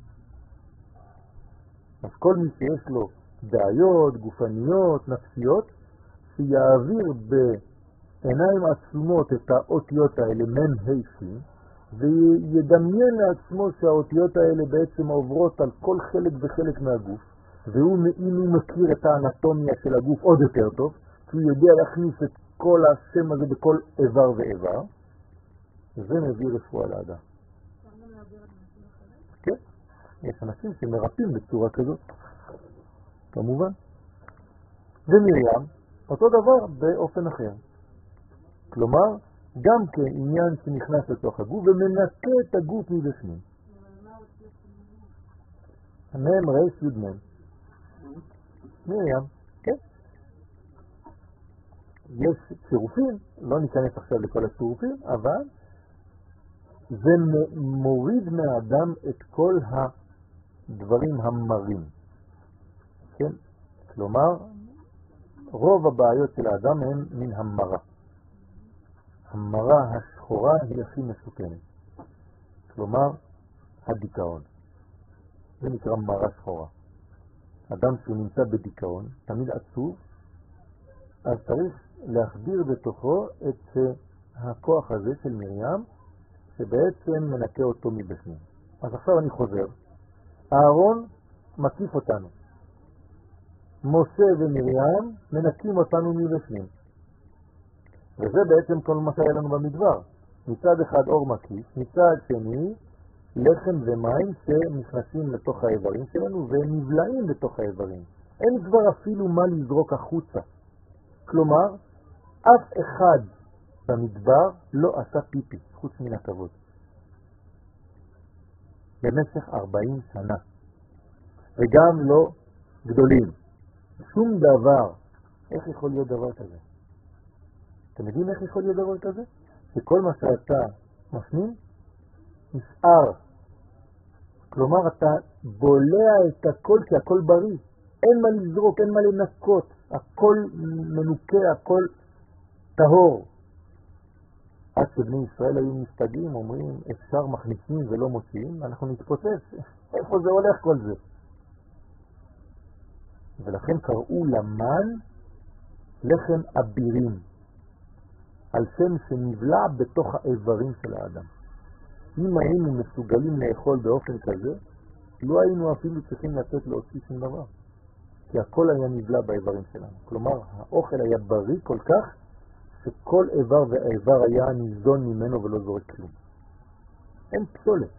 אז כל מי שיש לו בעיות, גופניות, נפשיות, שיעביר בעיניים עצומות את האותיות האלה, מם ה' סין, וידמיין לעצמו שהאותיות האלה בעצם עוברות על כל חלק וחלק מהגוף, והוא אם הוא מכיר את האנטומיה של הגוף עוד יותר טוב, כי הוא יודע להכניס את כל השם הזה בכל איבר ואיבר, זה מביא רפואה לאדם. כן, יש אנשים שמרפאים בצורה כזאת, כמובן. ומרים, אותו דבר באופן אחר. כלומר, גם כעניין שנכנס לתוך הגוף ומנקה את הגוף מבפנים. מם רייס יוד מם. מרים, כן? יש צירופים, לא ניכנס עכשיו לכל הצירופים, אבל זה מוריד מהאדם את כל הדברים המרים. כן? כלומר, רוב הבעיות של האדם הן מן המרה. המרה השחורה היא הכי מסוכנת. כלומר, הדיכאון. זה נקרא מרה שחורה. אדם שהוא נמצא בדיכאון, תמיד עצוב, אז צריך להחדיר בתוכו את הכוח הזה של מרים, שבעצם מנקה אותו מבפנים. אז עכשיו אני חוזר. אהרון מקיף אותנו. משה ומרים מנקים אותנו מבפנים. וזה בעצם כל מה שהיה לנו במדבר. מצד אחד אור מקיף, מצד שני לחם ומים שנכנסים לתוך האיברים שלנו והם נבלעים בתוך האיברים. אין כבר אפילו מה לזרוק החוצה. כלומר, אף אחד במדבר לא עשה פיפי, חוץ מן הכבוד. במשך ארבעים שנה. וגם לא גדולים. שום דבר. איך יכול להיות דבר כזה? אתם יודעים איך יכול להיות דבר כזה? שכל מה שאתה מפנים נשאר. כלומר, אתה בולע את הכל כי הכל בריא. אין מה לזרוק, אין מה לנקות. הכל מנוקה, הכל טהור. עד שבני ישראל היו מסתגעים, אומרים, אפשר מכניסים ולא מוציאים, אנחנו נתפוצץ. איפה זה הולך כל זה? ולכן קראו למן לחם אבירים, על שם שנבלע בתוך האיברים של האדם. אם היינו מסוגלים לאכול באופן כזה, לא היינו אפילו צריכים לתת להוציא שום דבר. כי הכל היה נבלע באיברים שלנו. כלומר, האוכל היה בריא כל כך, שכל איבר ואיבר היה ניזון ממנו ולא זורק כלום. אין פסולת.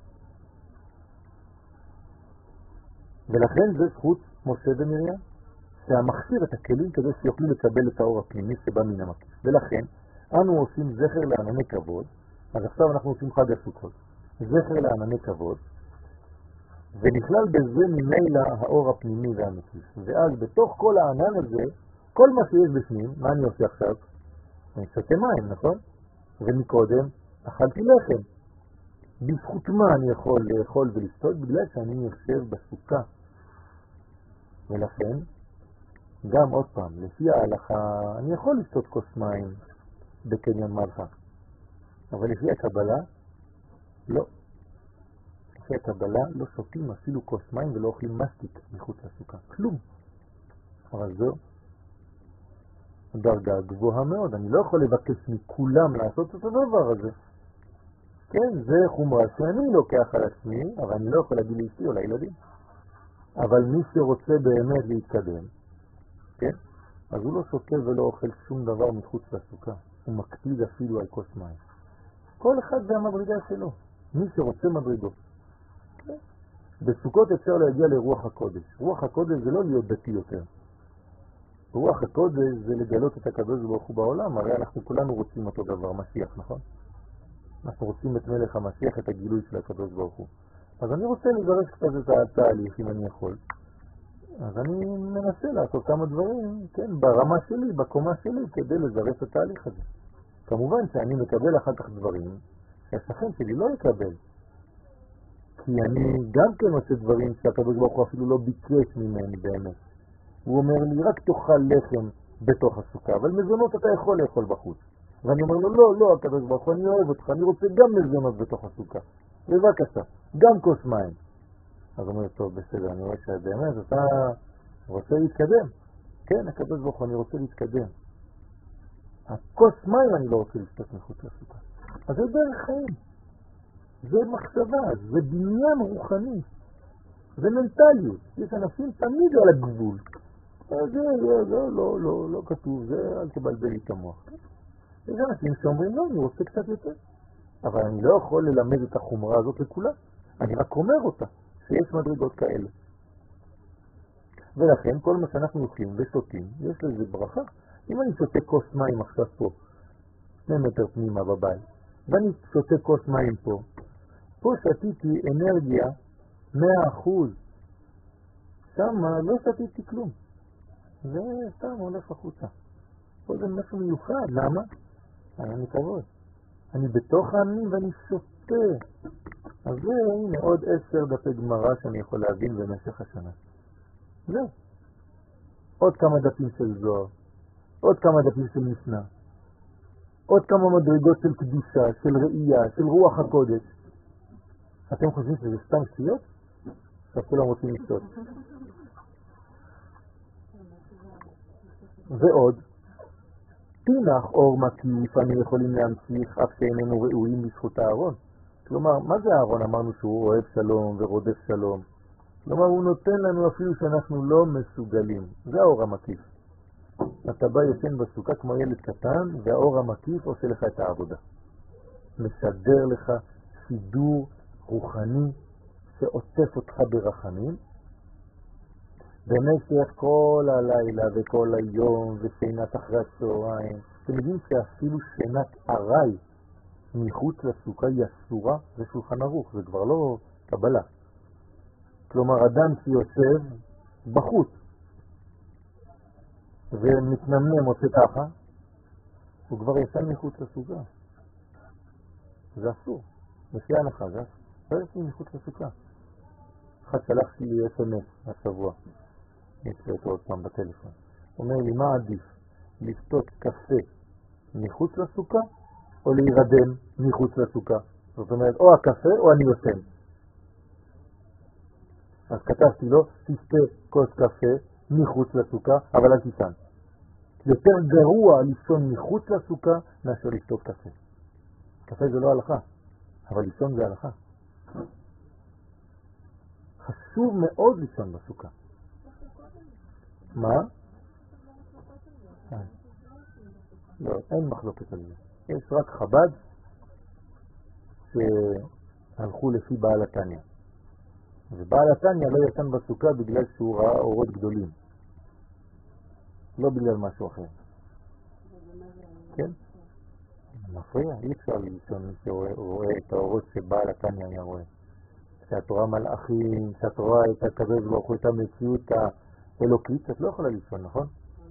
ולכן זה זכות משה ומרים, שהמכשיר את הכלים כדי שיוכלו לקבל את האור הפנימי שבא מן המקיף. ולכן, אנו עושים זכר לענני כבוד, אז עכשיו אנחנו עושים חג הסוכות. זכר לענני כבוד, ונכלל בזה ממילא האור הפנימי והמקיף. ואז בתוך כל הענן הזה, כל מה שיש בפנים, מה אני עושה עכשיו? אני שותה מים, נכון? ומקודם אכלתי לחם. בזכות מה אני יכול לאכול ולשתות? בגלל שאני יושב בסוכה. ולכן, גם עוד פעם, לפי ההלכה, אני יכול לשתות כוס מים בקניון מלכה. אבל לפי הקבלה, לא. לפי הקבלה לא שותים אפילו כוס מים ולא אוכלים מסטיק מחוץ לסוכה. כלום. אבל זו דרגה גבוהה מאוד. אני לא יכול לבקש מכולם לעשות את הדבר הזה. כן, זה חומרה שאני לוקח על עצמי, אבל אני לא יכול להגיד לאשתי או לילדים. אבל מי שרוצה באמת להתקדם, כן? אז הוא לא שותה ולא אוכל שום דבר מחוץ לסוכה. הוא מקפיד אפילו על כוס מים. כל אחד זה המדרגה שלו. מי שרוצה מדרגות. כן? בסוכות אפשר להגיע לרוח הקודש. רוח הקודש זה לא להיות דתי יותר. רוח הקודש זה לגלות את הקדוש ברוך הוא בעולם. הרי אנחנו כולנו רוצים אותו דבר, משיח, נכון? אנחנו רוצים את מלך המשיח, את הגילוי של הקדוש ברוך הוא. אז אני רוצה לברך קצת את התהליך, אם אני יכול. אז אני מנסה לעשות כמה דברים, כן, ברמה שלי, בקומה שלי, כדי לזרף את התהליך הזה. כמובן שאני מקבל אחר כך דברים שהשכן שלי לא יקבל. כי אני גם כן עושה דברים שהקדוש ברוך הוא אפילו לא ביקש ממני באמת. הוא אומר לי, רק תאכל לחם בתוך הסוכה, אבל מזונות אתה יכול לאכול בחוץ. ואני אומר לו, לא, לא, הקדוש ברוך הוא, אני אוהב אותך, אני רוצה גם מזונות בתוך הסוכה. בבקשה, גם כוס מים. אז הוא אומר, טוב, בסדר, אני רואה שבאמת, אתה רוצה להתקדם. כן, הקדוש ברוך הוא, אני רוצה להתקדם. הכוס מים אני לא רוצה לשתות מחוץ לסוכה. אז זה דרך חיים. זה מחשבה, זה בניין רוחני. זה מנטליות. יש אנשים תמיד על הגבול. זה, זה, זה, לא, לא, לא כתוב, זה, אל תבלבל לי את המוח. יש אנשים שאומרים, לא, אני רוצה קצת יותר. אבל אני לא יכול ללמד את החומרה הזאת לכולה. אני רק אומר אותה, שיש מדרגות כאלה. ולכן, כל מה שאנחנו אוכלים ושותים, יש לזה ברכה. אם אני שותה כוס מים עכשיו פה, שני מטר פנימה בבית, ואני שותה כוס מים פה, פה שתיתי אנרגיה מאה אחוז. שם לא שתיתי כלום. זה סתם הולך החוצה. פה זה משהו מיוחד. למה? אני כבוד. אני בתוך העמים ואני שותה. אז זה, הנה, עוד עשר דפי גמרא שאני יכול להבין במשך השנה. זהו. עוד כמה דפים של זוהר. עוד כמה דפים של משנה. עוד כמה מדרגות של קדושה, של ראייה, של רוח הקודש. אתם חושבים שזה סתם שטויות? עכשיו כולם רוצים לשתות. ועוד, תינח אור מקיף אנו יכולים להמשיך אף שאיננו ראויים בזכות הארון. כלומר, מה זה הארון? אמרנו שהוא אוהב שלום ורודף שלום. כלומר, הוא נותן לנו אפילו שאנחנו לא מסוגלים. זה האור המקיף. אתה בא ישן בסוכה כמו ילד קטן, והאור המקיף עושה לך את העבודה. מסדר לך סידור רוחני שעוטף אותך ברחמים, במשך כל הלילה וכל היום ושינת אחרי הצהריים. אתם יודעים שאפילו שינת ארעי מחוץ לסוכה היא אסורה, זה שולחן ערוך, זה כבר לא קבלה. כלומר, אדם שיושב בחוץ ומתנמנם עושה ככה, הוא כבר ישן מחוץ לסוכה. זה אסור. לפי ההנחה, זה אסור. לא ישן מחוץ לסוכה. אחד שלח לי אס אם אס השבוע. יש לי אותו עוד פעם בטלפון. אומר לי, מה עדיף? לשתות קפה מחוץ לסוכה או להירדם מחוץ לסוכה? זאת אומרת, או הקפה או אני יושן. אז כתבתי לו, תשתה כוס קפה מחוץ לסוכה, אבל אל תישן. יותר גרוע לישון מחוץ לסוכה מאשר לשתות קפה. קפה זה לא הלכה, אבל לישון זה הלכה. חשוב מאוד לישון בסוכה. מה? לא, אין מחלוקת על זה. יש רק חב"ד שהלכו לפי בעל התניא. ובעל התניא לא ישן בסוכה בגלל שהוא ראה אורות גדולים. לא בגלל משהו אחר. כן? מפריע, אי אפשר לישון מי שרואה את האורות שבעל התניא היה רואה. כשאת רואה מלאכים, כשאת רואה את הקדוש ברוך הוא, את המציאות האלוקית, את לא יכולה לישון, נכון?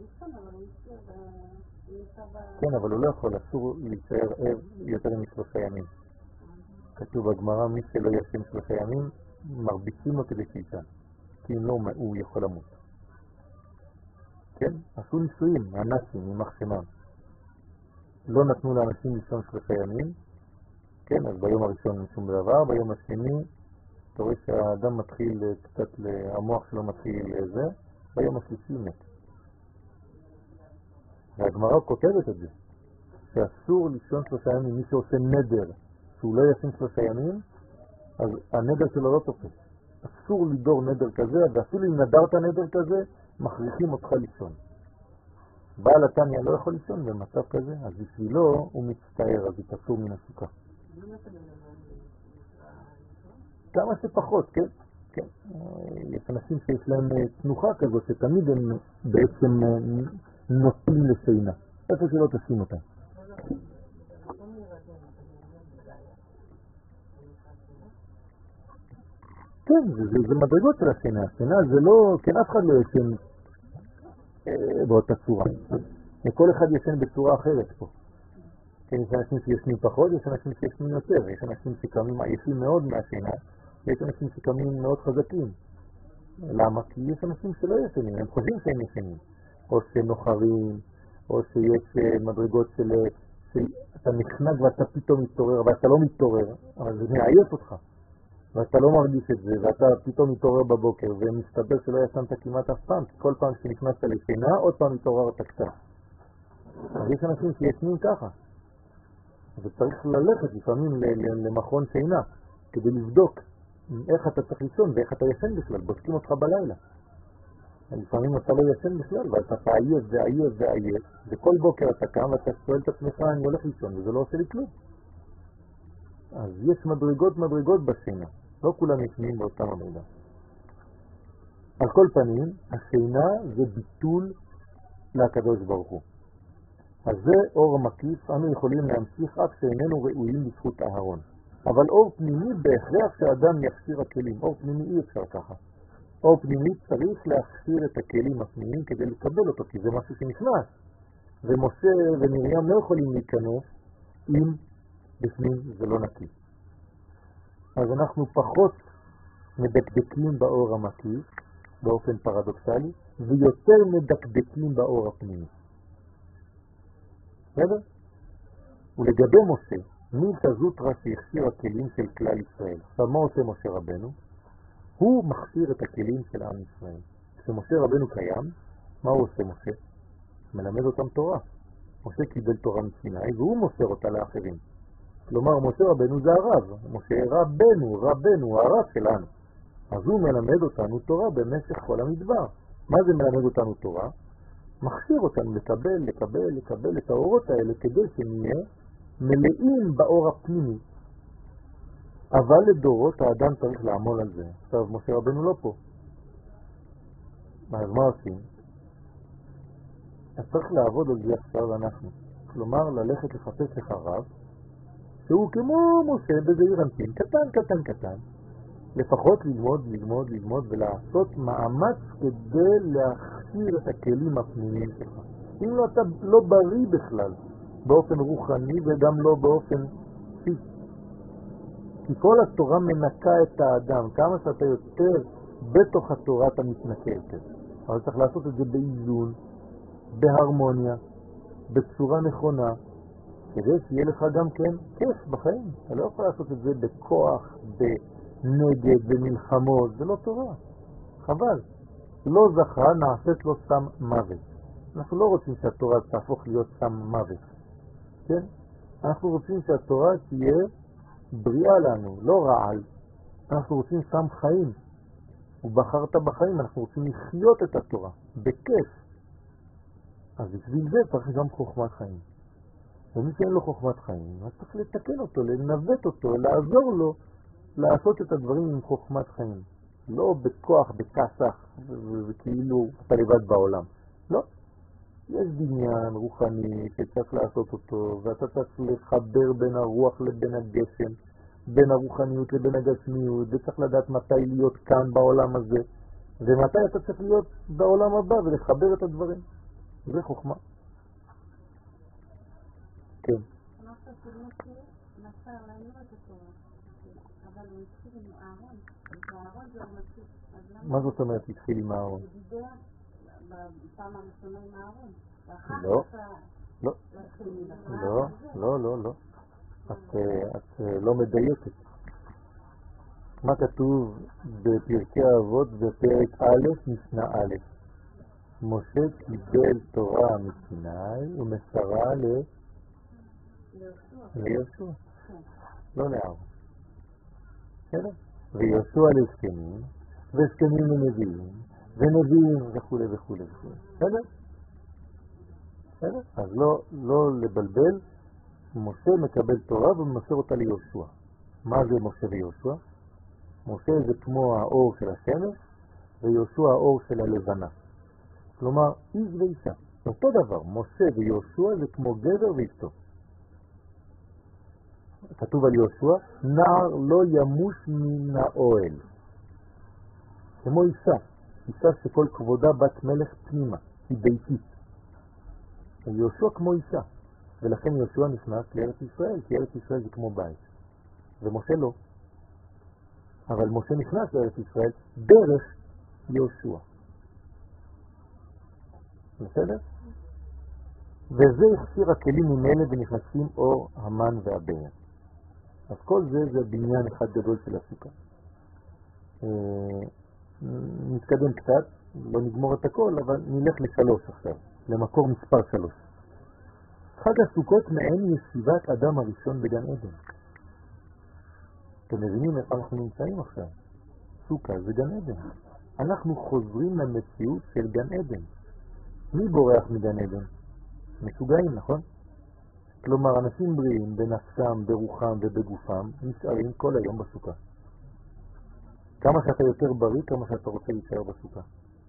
כן, אבל הוא לא יכול, אסור להישאר ער יותר משלושה ימים. כתוב בגמרא, מי שלא ישן שלושה ימים, מרביצים לו כדי שישן, כי אם לא, הוא יכול למות. כן? עשו ניסויים, הנאצים, ממח שמם. לא נתנו לאנשים לישון שלושה ימים, כן, אז ביום הראשון משום דבר, ביום השני, אתה רואה שהאדם מתחיל קצת, המוח שלו מתחיל לזה, ביום השלישי מת. והגמרא כותבת את זה, שאסור לישון שלושה ימים, מי שעושה נדר, שהוא לא ישן שלושה ימים, אז הנדר שלו לא תופס. אסור לדור נדר כזה, ואפילו אם נדרת נדר כזה, מכריחים אותך לישון. בעל התניא לא יכול לישון במצב כזה, אז בשבילו הוא מצטער, אז יתפסור מן הסוכה. כמה שפחות, כן? כן. יש אנשים שיש להם תנוחה כזאת, שתמיד הם בעצם נוטים לשינה. איפה שלא תשים אותם. כן, זה, זה, זה מדרגות של השינה. השינה זה לא, כן, אף אחד לא ישן אה, באותה צורה. וכל אחד ישן בצורה אחרת פה. כן, יש אנשים שישנים פחות, יש אנשים שישנים יותר, יש אנשים שקמים עייפים מאוד מהשינה, ויש אנשים שקמים מאוד חזקים. למה? כי יש אנשים שלא ישנים, הם חושבים שהם ישנים. או שנוחרים, או שיש מדרגות של, של אתה נחנק ואתה פתאום מתעורר, ואתה לא מתעורר, אבל זה מעייף אותך. ואתה לא מרגיש את זה, ואתה פתאום מתעורר בבוקר, ומסתבר שלא ישנת כמעט אף פעם, כי כל פעם שנכנסת לשינה, עוד פעם מתעוררת קצת. אז יש אנשים שישנים ככה. וצריך ללכת לפעמים למכון שינה, כדי לבדוק איך אתה צריך לישון ואיך אתה ישן בכלל, בודקים אותך בלילה. לפעמים אתה לא ישן בכלל, ואתה עייף ועייף ועייף, וכל בוקר אתה קם ואתה שואל את עצמך, אני הולך לישון, וזה לא עושה לי כלום. אז יש מדרגות מדרגות בשינה, לא כולם ישנים באותה מדרגה. על כל פנים, השינה זה ביטול לקדוש ברוך הוא. אז זה אור מקיף, אנו יכולים להמשיך אף שאיננו ראויים בזכות אהרון. אבל אור פנימי בהכרח שאדם יכשיר הכלים. אור פנימי אי אפשר ככה. אור פנימי צריך להכשיר את הכלים הפנימיים כדי לקבל אותו, כי זה משהו שנכנס. ומשה ומרים לא יכולים להיכנס אם בפנים זה לא נקי. אז אנחנו פחות מדקדקים באור המקיף באופן פרדוקסלי, ויותר מדקדקים באור הפנימי. בסדר? ולגבי משה, מילתא זוטרא שהכשיר הכלים של כלל ישראל. עכשיו מה עושה משה רבנו? הוא מכשיר את הכלים של עם ישראל. כשמשה רבנו קיים, מה הוא עושה משה? מלמד אותם תורה. משה קיבל תורה מסיני והוא מוסר אותה לאחרים. כלומר, משה רבנו זה הרב. משה רבנו, רבנו, הרב שלנו. אז הוא מלמד אותנו תורה במשך כל המדבר. מה זה מלמד אותנו תורה? מכשיר אותנו לקבל, לקבל, לקבל את האורות האלה כדי שנהיה מלאים באור הפנימי. אבל לדורות האדם צריך לעמול על זה. עכשיו משה רבנו לא פה. אז מה עושים? אז צריך לעבוד על זה עכשיו אנחנו. כלומר ללכת לחפש לך רב שהוא כמו משה בזעיר אנפין, קטן קטן קטן. לפחות ללמוד, ללמוד, ללמוד ולעשות מאמץ כדי להכשיר את הכלים הפנימיים שלך. אם לא, אתה לא בריא בכלל באופן רוחני וגם לא באופן פיזי. כי כל התורה מנקה את האדם. כמה שאתה יותר בתוך התורה אתה מתנקה יותר. אבל צריך לעשות את זה באיזון, בהרמוניה, בצורה נכונה, כדי שיהיה לך גם כן כיף בחיים. אתה לא יכול לעשות את זה בכוח, בנגד, במלחמות. זה לא תורה. חבל. לא זכה, נעשית לו סם מוות. אנחנו לא רוצים שהתורה תהפוך להיות סם מוות. כן? אנחנו רוצים שהתורה תהיה בריאה לנו, לא רעל. אנחנו רוצים סם חיים. ובחרת בחיים, אנחנו רוצים לחיות את התורה, בכיף. אז בשביל זה צריך גם חוכמת חיים. ומי שאין לו חוכמת חיים, אז צריך לתקן אותו, לנווט אותו, לעזור לו לעשות את הדברים עם חוכמת חיים. לא בכוח, בכסח, וכאילו אתה לבד בעולם. לא. יש בניין רוחני שצריך לעשות אותו, ואתה צריך לחבר בין הרוח לבין הגשם, בין הרוחניות לבין הגשמיות, וצריך לדעת מתי להיות כאן בעולם הזה, ומתי אתה צריך להיות בעולם הבא ולחבר את הדברים. זה חוכמה. כן. אמרת שמשה מסר לנו את התורה, אבל הוא התחיל עם אהרון, והאהרון זה המשיח. מה זאת אומרת התחיל עם אהרון? הוא דיבר בפעם הראשונה עם אהרון. לא, לא, לא, לא, לא, לא. את לא מדייקת. מה כתוב בפרקי האבות בפרק א' משנה א'? משה קיבל תורה מסיני ומסרה ליהושע. לא לאהרון. בסדר? ויהושע לזקנים, וזקנים לנביאים, ונביאים וכו' וכו' וכו'. בסדר? בסדר? אז לא, לא לבלבל. משה מקבל תורה ומסר אותה ליהושע. מה זה משה ויהושע? משה זה כמו האור של השמש, ויהושע האור של הלבנה. כלומר, איש ואישה. אותו דבר, משה ויהושע זה כמו גבר ואשתו. כתוב על יהושע, נער לא ימוש מן האוהל. כמו אישה, אישה שכל כבודה בת מלך פנימה, היא ביתית. יהושע כמו אישה, ולכן יהושע נכנס לארץ ישראל, כי ארץ ישראל זה כמו בית. ומשה לא. אבל משה נכנס לארץ ישראל דרך יהושע. בסדר? וזה הכשיר הכלים ממילא ונכנסים אור המן והבאר. אז כל זה זה בניין אחד גדול של הסוכה. נתקדם קצת, לא נגמור את הכל, אבל נלך לשלוש עכשיו, למקור מספר שלוש. חג הסוכות מעין ישיבת אדם הראשון בגן עדן. אתם מבינים איפה אנחנו נמצאים עכשיו? סוכה זה גן עדן. אנחנו חוזרים למציאות של גן עדן. מי בורח מגן עדן? משוגעים, נכון? כלומר, אנשים בריאים בנפשם, ברוחם ובגופם נשארים כל היום בסוכה. כמה שאתה יותר בריא, כמה שאתה רוצה להישאר בסוכה.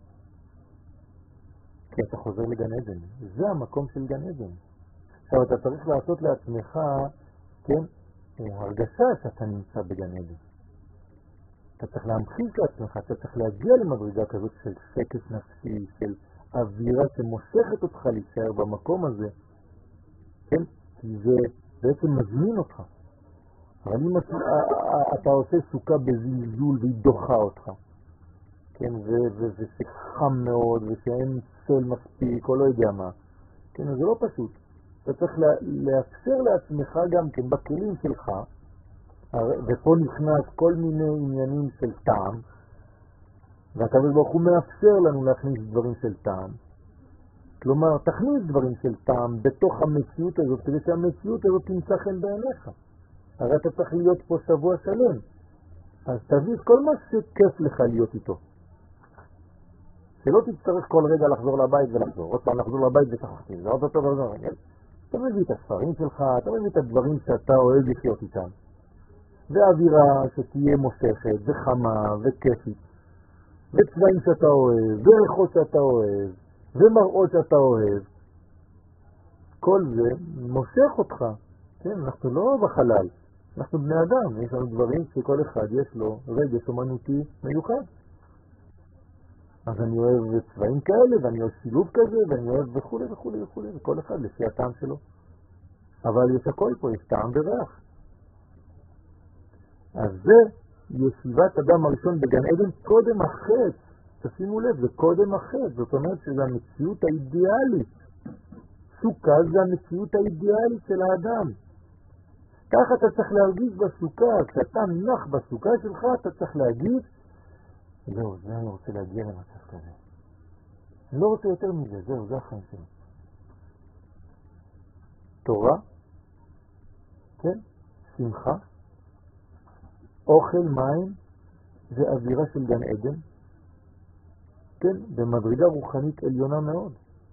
כי אתה חוזר לגן עדן. זה המקום של גן עדן. עכשיו אתה צריך לעשות לעצמך, כן, הרגשה שאתה נמצא בגן עדן. אתה צריך להמחיש לעצמך, אתה צריך להגיע למדרגה כזאת של שקט נפשי, של אווירה שמושכת אותך להישאר במקום הזה, כן? כי זה בעצם מזמין אותך. אבל אם אתה עושה סוכה בזלזול והיא דוחה אותך, כן, ושחם מאוד ושאין צל מספיק או לא יודע מה, כן, זה לא פשוט. אתה צריך לאפשר לעצמך גם כן בכלים שלך, ופה נכנס כל מיני עניינים של טעם, והקדוש ברוך הוא מאפשר לנו להכניס דברים של טעם. כלומר, תכניס דברים של טעם בתוך המציאות הזאת, כדי שהמציאות הזאת תמצא חן בעיניך. הרי אתה צריך להיות פה שבוע שלם. אז תביא את כל מה שכיף לך להיות איתו. שלא תצטרך כל רגע לחזור לבית ולחזור. עוד פעם לחזור לבית ותחזור. זה עוד אותו דבר. אתה מביא את הספרים שלך, אתה מביא את הדברים שאתה אוהב לחיות איתם. ואווירה שתהיה מושכת וחמה וכיפית. וצבעים שאתה אוהב, וריחות שאתה אוהב, ומראות שאתה אוהב. כל זה מושך אותך. כן, אנחנו לא בחלל. אנחנו בני אדם. יש לנו דברים שכל אחד יש לו רגש אומנותי מיוחד. אז אני אוהב צבעים כאלה, ואני אוהב שילוב כזה, ואני אוהב וכו' וכו' וכו', וכל אחד לפי הטעם שלו. אבל יש הכל פה, יש טעם וריח. אז זה ישיבת אדם הראשון בגן עדן קודם החץ. תשימו לב, זה קודם החץ. זאת אומרת שזה המציאות האידיאלית. סוכה זה המציאות האידיאלית של האדם. ככה אתה צריך להרגיש בסוכה. כשאתה נח בסוכה שלך, אתה צריך להגיד, זהו, זה אני רוצה להגיע למצב כזה. אני לא רוצה יותר מזה, זהו, זה החיים שלי. תורה, כן, שמחה, אוכל, מים, זה אווירה של גן עדן, כן, במדרגה רוחנית עליונה מאוד.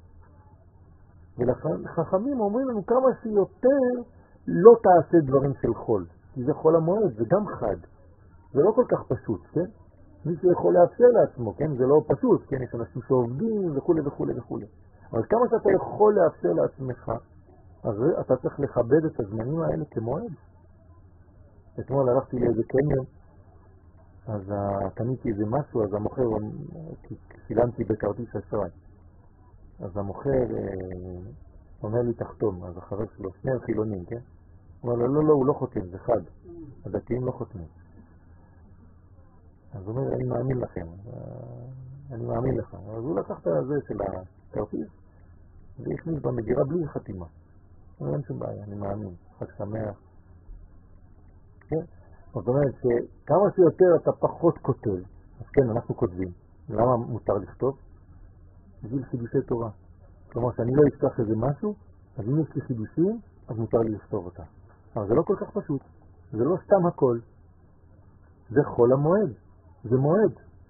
ולכן חכמים אומרים לנו כמה שיותר לא תעשה דברים של חול, כי זה חול המועד, זה גם חד. זה לא כל כך פשוט, כן? מי שיכול לאפשר לעצמו, כן? זה לא פשוט, כן? יש אנשים שעובדים וכו' וכו' וכו'. אבל כמה שאתה יכול לאפשר לעצמך, אז אתה צריך לכבד את הזמנים האלה כמועד. אתמול הלכתי לאיזה קניון, אז קניתי איזה משהו, אז המוכר, שילמתי בכרטיס אשראי. אז המוכר אומר לי תחתום, אז החבר שלו, שני חילונים, כן? הוא אומר לו, לא, לא, הוא לא חותם, זה חד. הדתיים לא חותמים. אז הוא אומר, אני מאמין לכם, אני מאמין לך. אז הוא לקח את הזה של הכרטיס, והכניס במגירה בלי חתימה. הוא אומר, אין שום בעיה, אני מאמין, חג שמח. כן? זאת אומרת שכמה שיותר אתה פחות כותב, אז כן, אנחנו כותבים. למה מותר לכתוב? בשביל חידושי תורה. כלומר, שאני לא אשכח איזה משהו, אז אם יש לי חידושים, אז מותר לי לכתוב אותה. אבל זה לא כל כך פשוט. זה לא סתם הכל. זה חול המועד. זה מועד.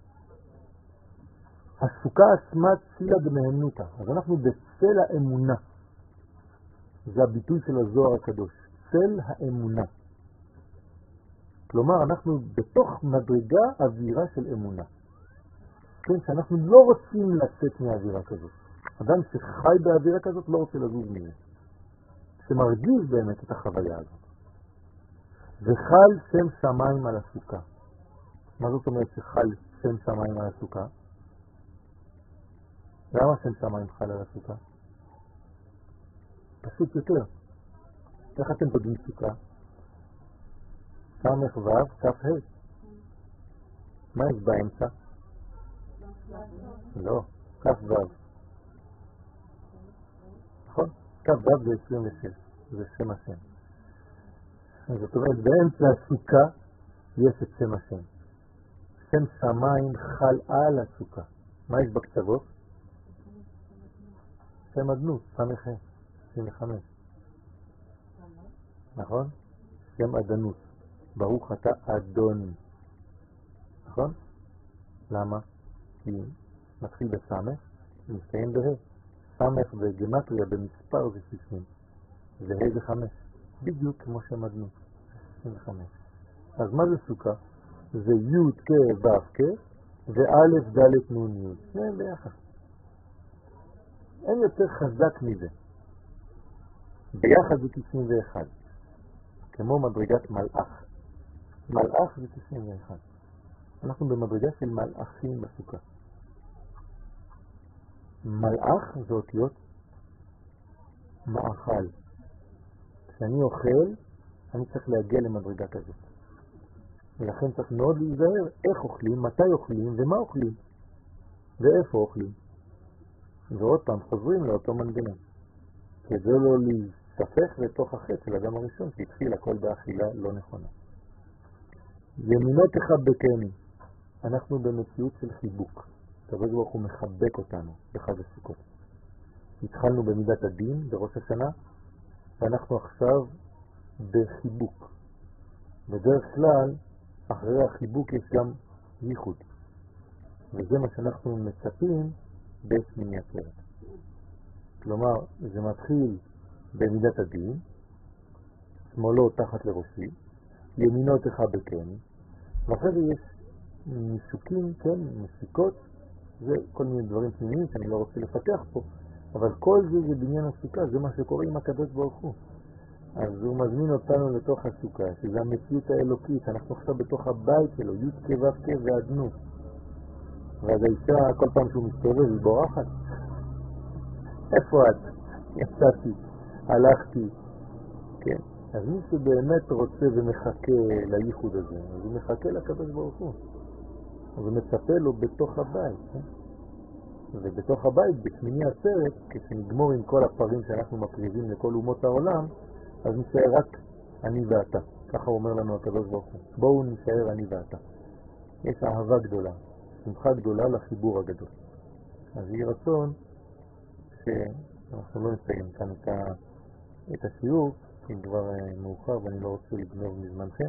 הסוכה עצמה צילה דמהנותא. אז אנחנו בצל האמונה. זה הביטוי של הזוהר הקדוש. צל האמונה. כלומר, אנחנו בתוך מדרגה אווירה של אמונה. כן, שאנחנו לא רוצים לצאת מהאווירה כזאת. אדם שחי באווירה כזאת לא רוצה לזוז מזה. שמרגיש באמת את החוויה הזאת. וחל שם שמיים על הסוכה. מה זאת אומרת שחל שם שמיים על הסוכה? למה שם שמיים חל על הסוכה? פשוט יותר. איך אתם קודמים סוכה? סמך ו' כף ה'. מה יש באמצע? לא, כף ו'. נכון? כף ו' זה עשרים ושש. זה שם השם. זאת אומרת, באמצע הסוכה יש את שם השם. שם שמיים חל על הסוכה. מה יש בקצוות? שם אדנות, סמך ה', עשרים וחמש. נכון? שם אדנות. ברוך אתה אדון. נכון? למה? כי מתחיל בסמך, מסתיים בה'. סמך בגמטריה במספר זה שישים. וה' זה חמש. בדיוק כמו שם אדנות. עשרים וחמש. אז מה זה סוכה? זה י' כ' ו' כ' וא' ד' נ' י'. שניהם ביחד. אין יותר חזק מזה. ביחד זה תשעים ואחת. כמו מדרגת מלאך. מלאך זה תשעים ואחת. אנחנו במדרגה של מלאכים בסוכה. מלאך זה אותיות מאכל. כשאני אוכל, אני צריך להגיע למדרגה כזאת. ולכן צריך מאוד להיזהר איך אוכלים, מתי אוכלים ומה אוכלים. ואיפה אוכלים. ועוד פעם חוזרים לאותו מנגנון. כדי לא להסתפך לתוך החטא של האדם הראשון, שהתחיל הכל באכילה לא נכונה. ימינו תחבקני. אנחנו במציאות של חיבוק. הקדוש ברוך הוא מחבק אותנו בחג הסוכות. התחלנו במידת הדין בראש השנה, ואנחנו עכשיו בחיבוק. בדרך כלל אחרי החיבוק יש גם ייחוד. וזה מה שאנחנו מצפים בשמיני עצרת. כלומר, זה מתחיל במידת הדין, שמאלו תחת לראשי, ימינו תחבקני, ואחרי זה יש ניסוקים, כן, מסיקות, זה כל מיני דברים פנימיים שאני לא רוצה לפתח פה, אבל כל זה זה בניין הסוכה, זה מה שקורה עם הקדוש ברוך הוא. אז הוא מזמין אותנו לתוך הסוכה, שזה המציאות האלוקית, אנחנו עכשיו בתוך הבית שלו, י' כ' ו' כ' ועדנו. ואז האישה, כל פעם שהוא מסתובב, היא בורחת. איפה את? יצאתי, הלכתי. כן. אז מי שבאמת רוצה ומחכה לייחוד הזה, אז הוא מחכה לקדוש ברוך הוא. אז הוא מצפה לו בתוך הבית. כן? ובתוך הבית, בשמיני עצרת, כשנגמור עם כל הפרים שאנחנו מקריבים לכל אומות העולם, אז נשאר רק אני ואתה. ככה אומר לנו הקדוש ברוך הוא. בואו נשאר אני ואתה. יש אהבה גדולה, שמחה גדולה לחיבור הגדול. אז יהיה רצון שאנחנו לא נסיים כאן את, ה... את השיעור, כי כבר מאוחר ואני לא רוצה לגנוב מזמנכם,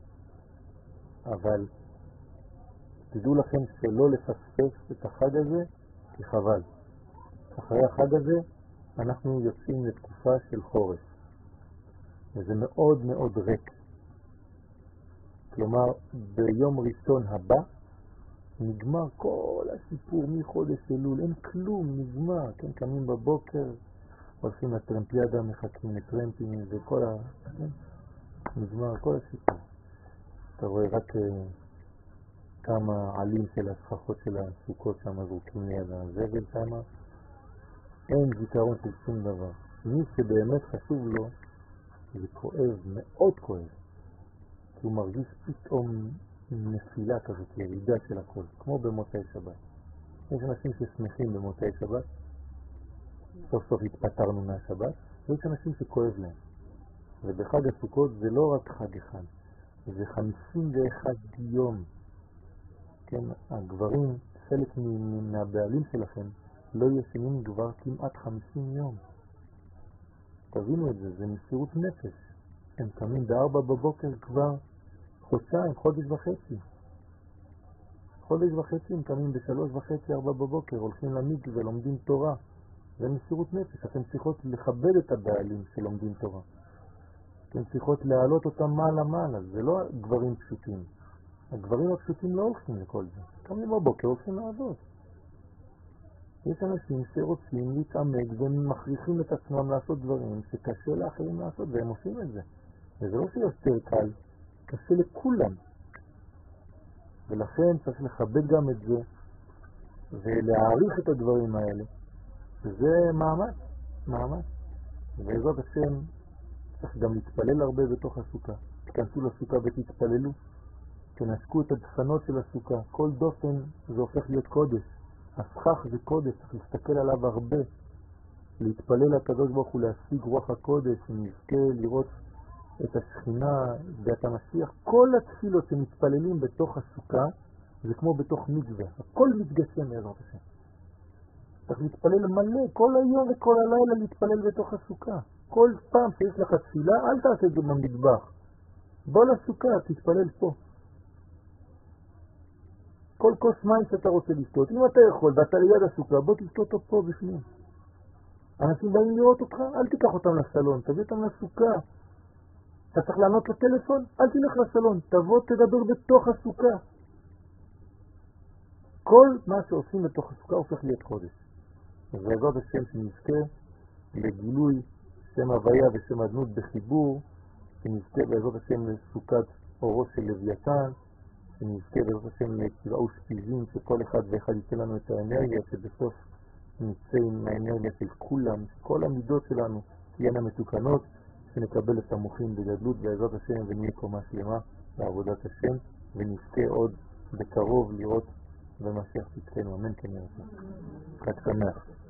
אבל תדעו לכם שלא לפספס את החג הזה, כי חבל. אחרי החג הזה אנחנו יוצאים לתקופה של חורף. וזה מאוד מאוד ריק. כלומר, ביום ראשון הבא נגמר כל הסיפור מחודש אלול, אין כלום, נגמר, כן, קמים בבוקר, הולכים לטרמפיאדה, מחכים לטרמפים וכל ה... כן, נגמר כל הסיפור. אתה רואה רק uh, כמה עלים של הסככות של הסוכות שם זרוקים ליד הזבל שם, אין זיכרון של שום דבר. מי שבאמת חשוב לו, זה כואב, מאוד כואב, כי הוא מרגיש פתאום נפילה כזאת, ירידה של הכל, כמו במוצאי שבת. יש אנשים ששמחים במוצאי שבת, סוף סוף התפטרנו מהשבת, ויש אנשים שכואב להם. ובחג הסוכות זה לא רק חג אחד, זה חמישים ואחד יום. כן, הגברים, חלק מהבעלים שלכם, לא ישנים כבר כמעט חמישים יום. תבינו את זה, זה מסירות נפש. הם קמים בארבע בבוקר כבר חודשיים, חודש וחצי. חודש וחצי הם קמים בשלוש וחצי, ארבע בבוקר, הולכים למקווה ולומדים תורה. זה מסירות נפש. אתם צריכות לכבד את הבעלים שלומדים תורה. אתם צריכות להעלות אותם מעלה מעלה. זה לא גברים פשוטים. הגברים הפשוטים לא הולכים לכל זה. קמים בבוקר, הולכים לעבוד. יש אנשים שרוצים להתעמק ומכריחים את עצמם לעשות דברים שקשה לאחרים לעשות, והם עושים את זה. וזה לא שיותר קל, קשה לכולם. ולכן צריך לכבד גם את זה, ולהעריך את הדברים האלה. וזה מאמץ, מאמץ. ובעזרת השם צריך גם להתפלל הרבה בתוך הסוכה. תכנסו לסוכה ותתפללו, תנשקו את הדפנות של הסוכה. כל דופן זה הופך להיות קודש. הסכך זה קודש, צריך להסתכל עליו הרבה, להתפלל לקדוש ברוך הוא, להשיג רוח הקודש, שנזכה לראות את השכינה ואת המשיח. כל התפילות שמתפללים בתוך הסוכה זה כמו בתוך מקווה, הכל מתגשם בעזרת השם. צריך להתפלל מלא, כל היום וכל הלילה להתפלל בתוך הסוכה. כל פעם שיש לך תפילה, אל תעשה את זה במטבח, בוא לסוכה, תתפלל פה. כל כוס מים שאתה רוצה לשתות, אם אתה יכול ואתה ליד הסוכה, בוא תשתות אותו פה בפנים. אנשים באים לראות אותך, אל תיקח אותם לסלון, תביא אותם לסוכה. אתה צריך לענות לטלפון, אל תלך לסלון, תבוא תדבר בתוך הסוכה. כל מה שעושים בתוך הסוכה הופך להיות קודש. אז בעזרת השם שנזכה לגילוי שם הוויה ושם אדנות בחיבור, שנזכה בעזרת השם לסוכת אורו של לוויתן, שנזכה בעזרת השם לקבעה ושפיזים שכל אחד ואחד ייתן לנו את האנרגיה, שבסוף נצא עם האנרגיה של כולם, כל המידות שלנו תהיינה מתוקנות, שנקבל את המוחים בגדלות בעזרת השם ונהיה קומה שלמה לעבודת השם, ונזכה עוד בקרוב לראות במשיח צדקנו. אמן כן ירצה. חג שמח.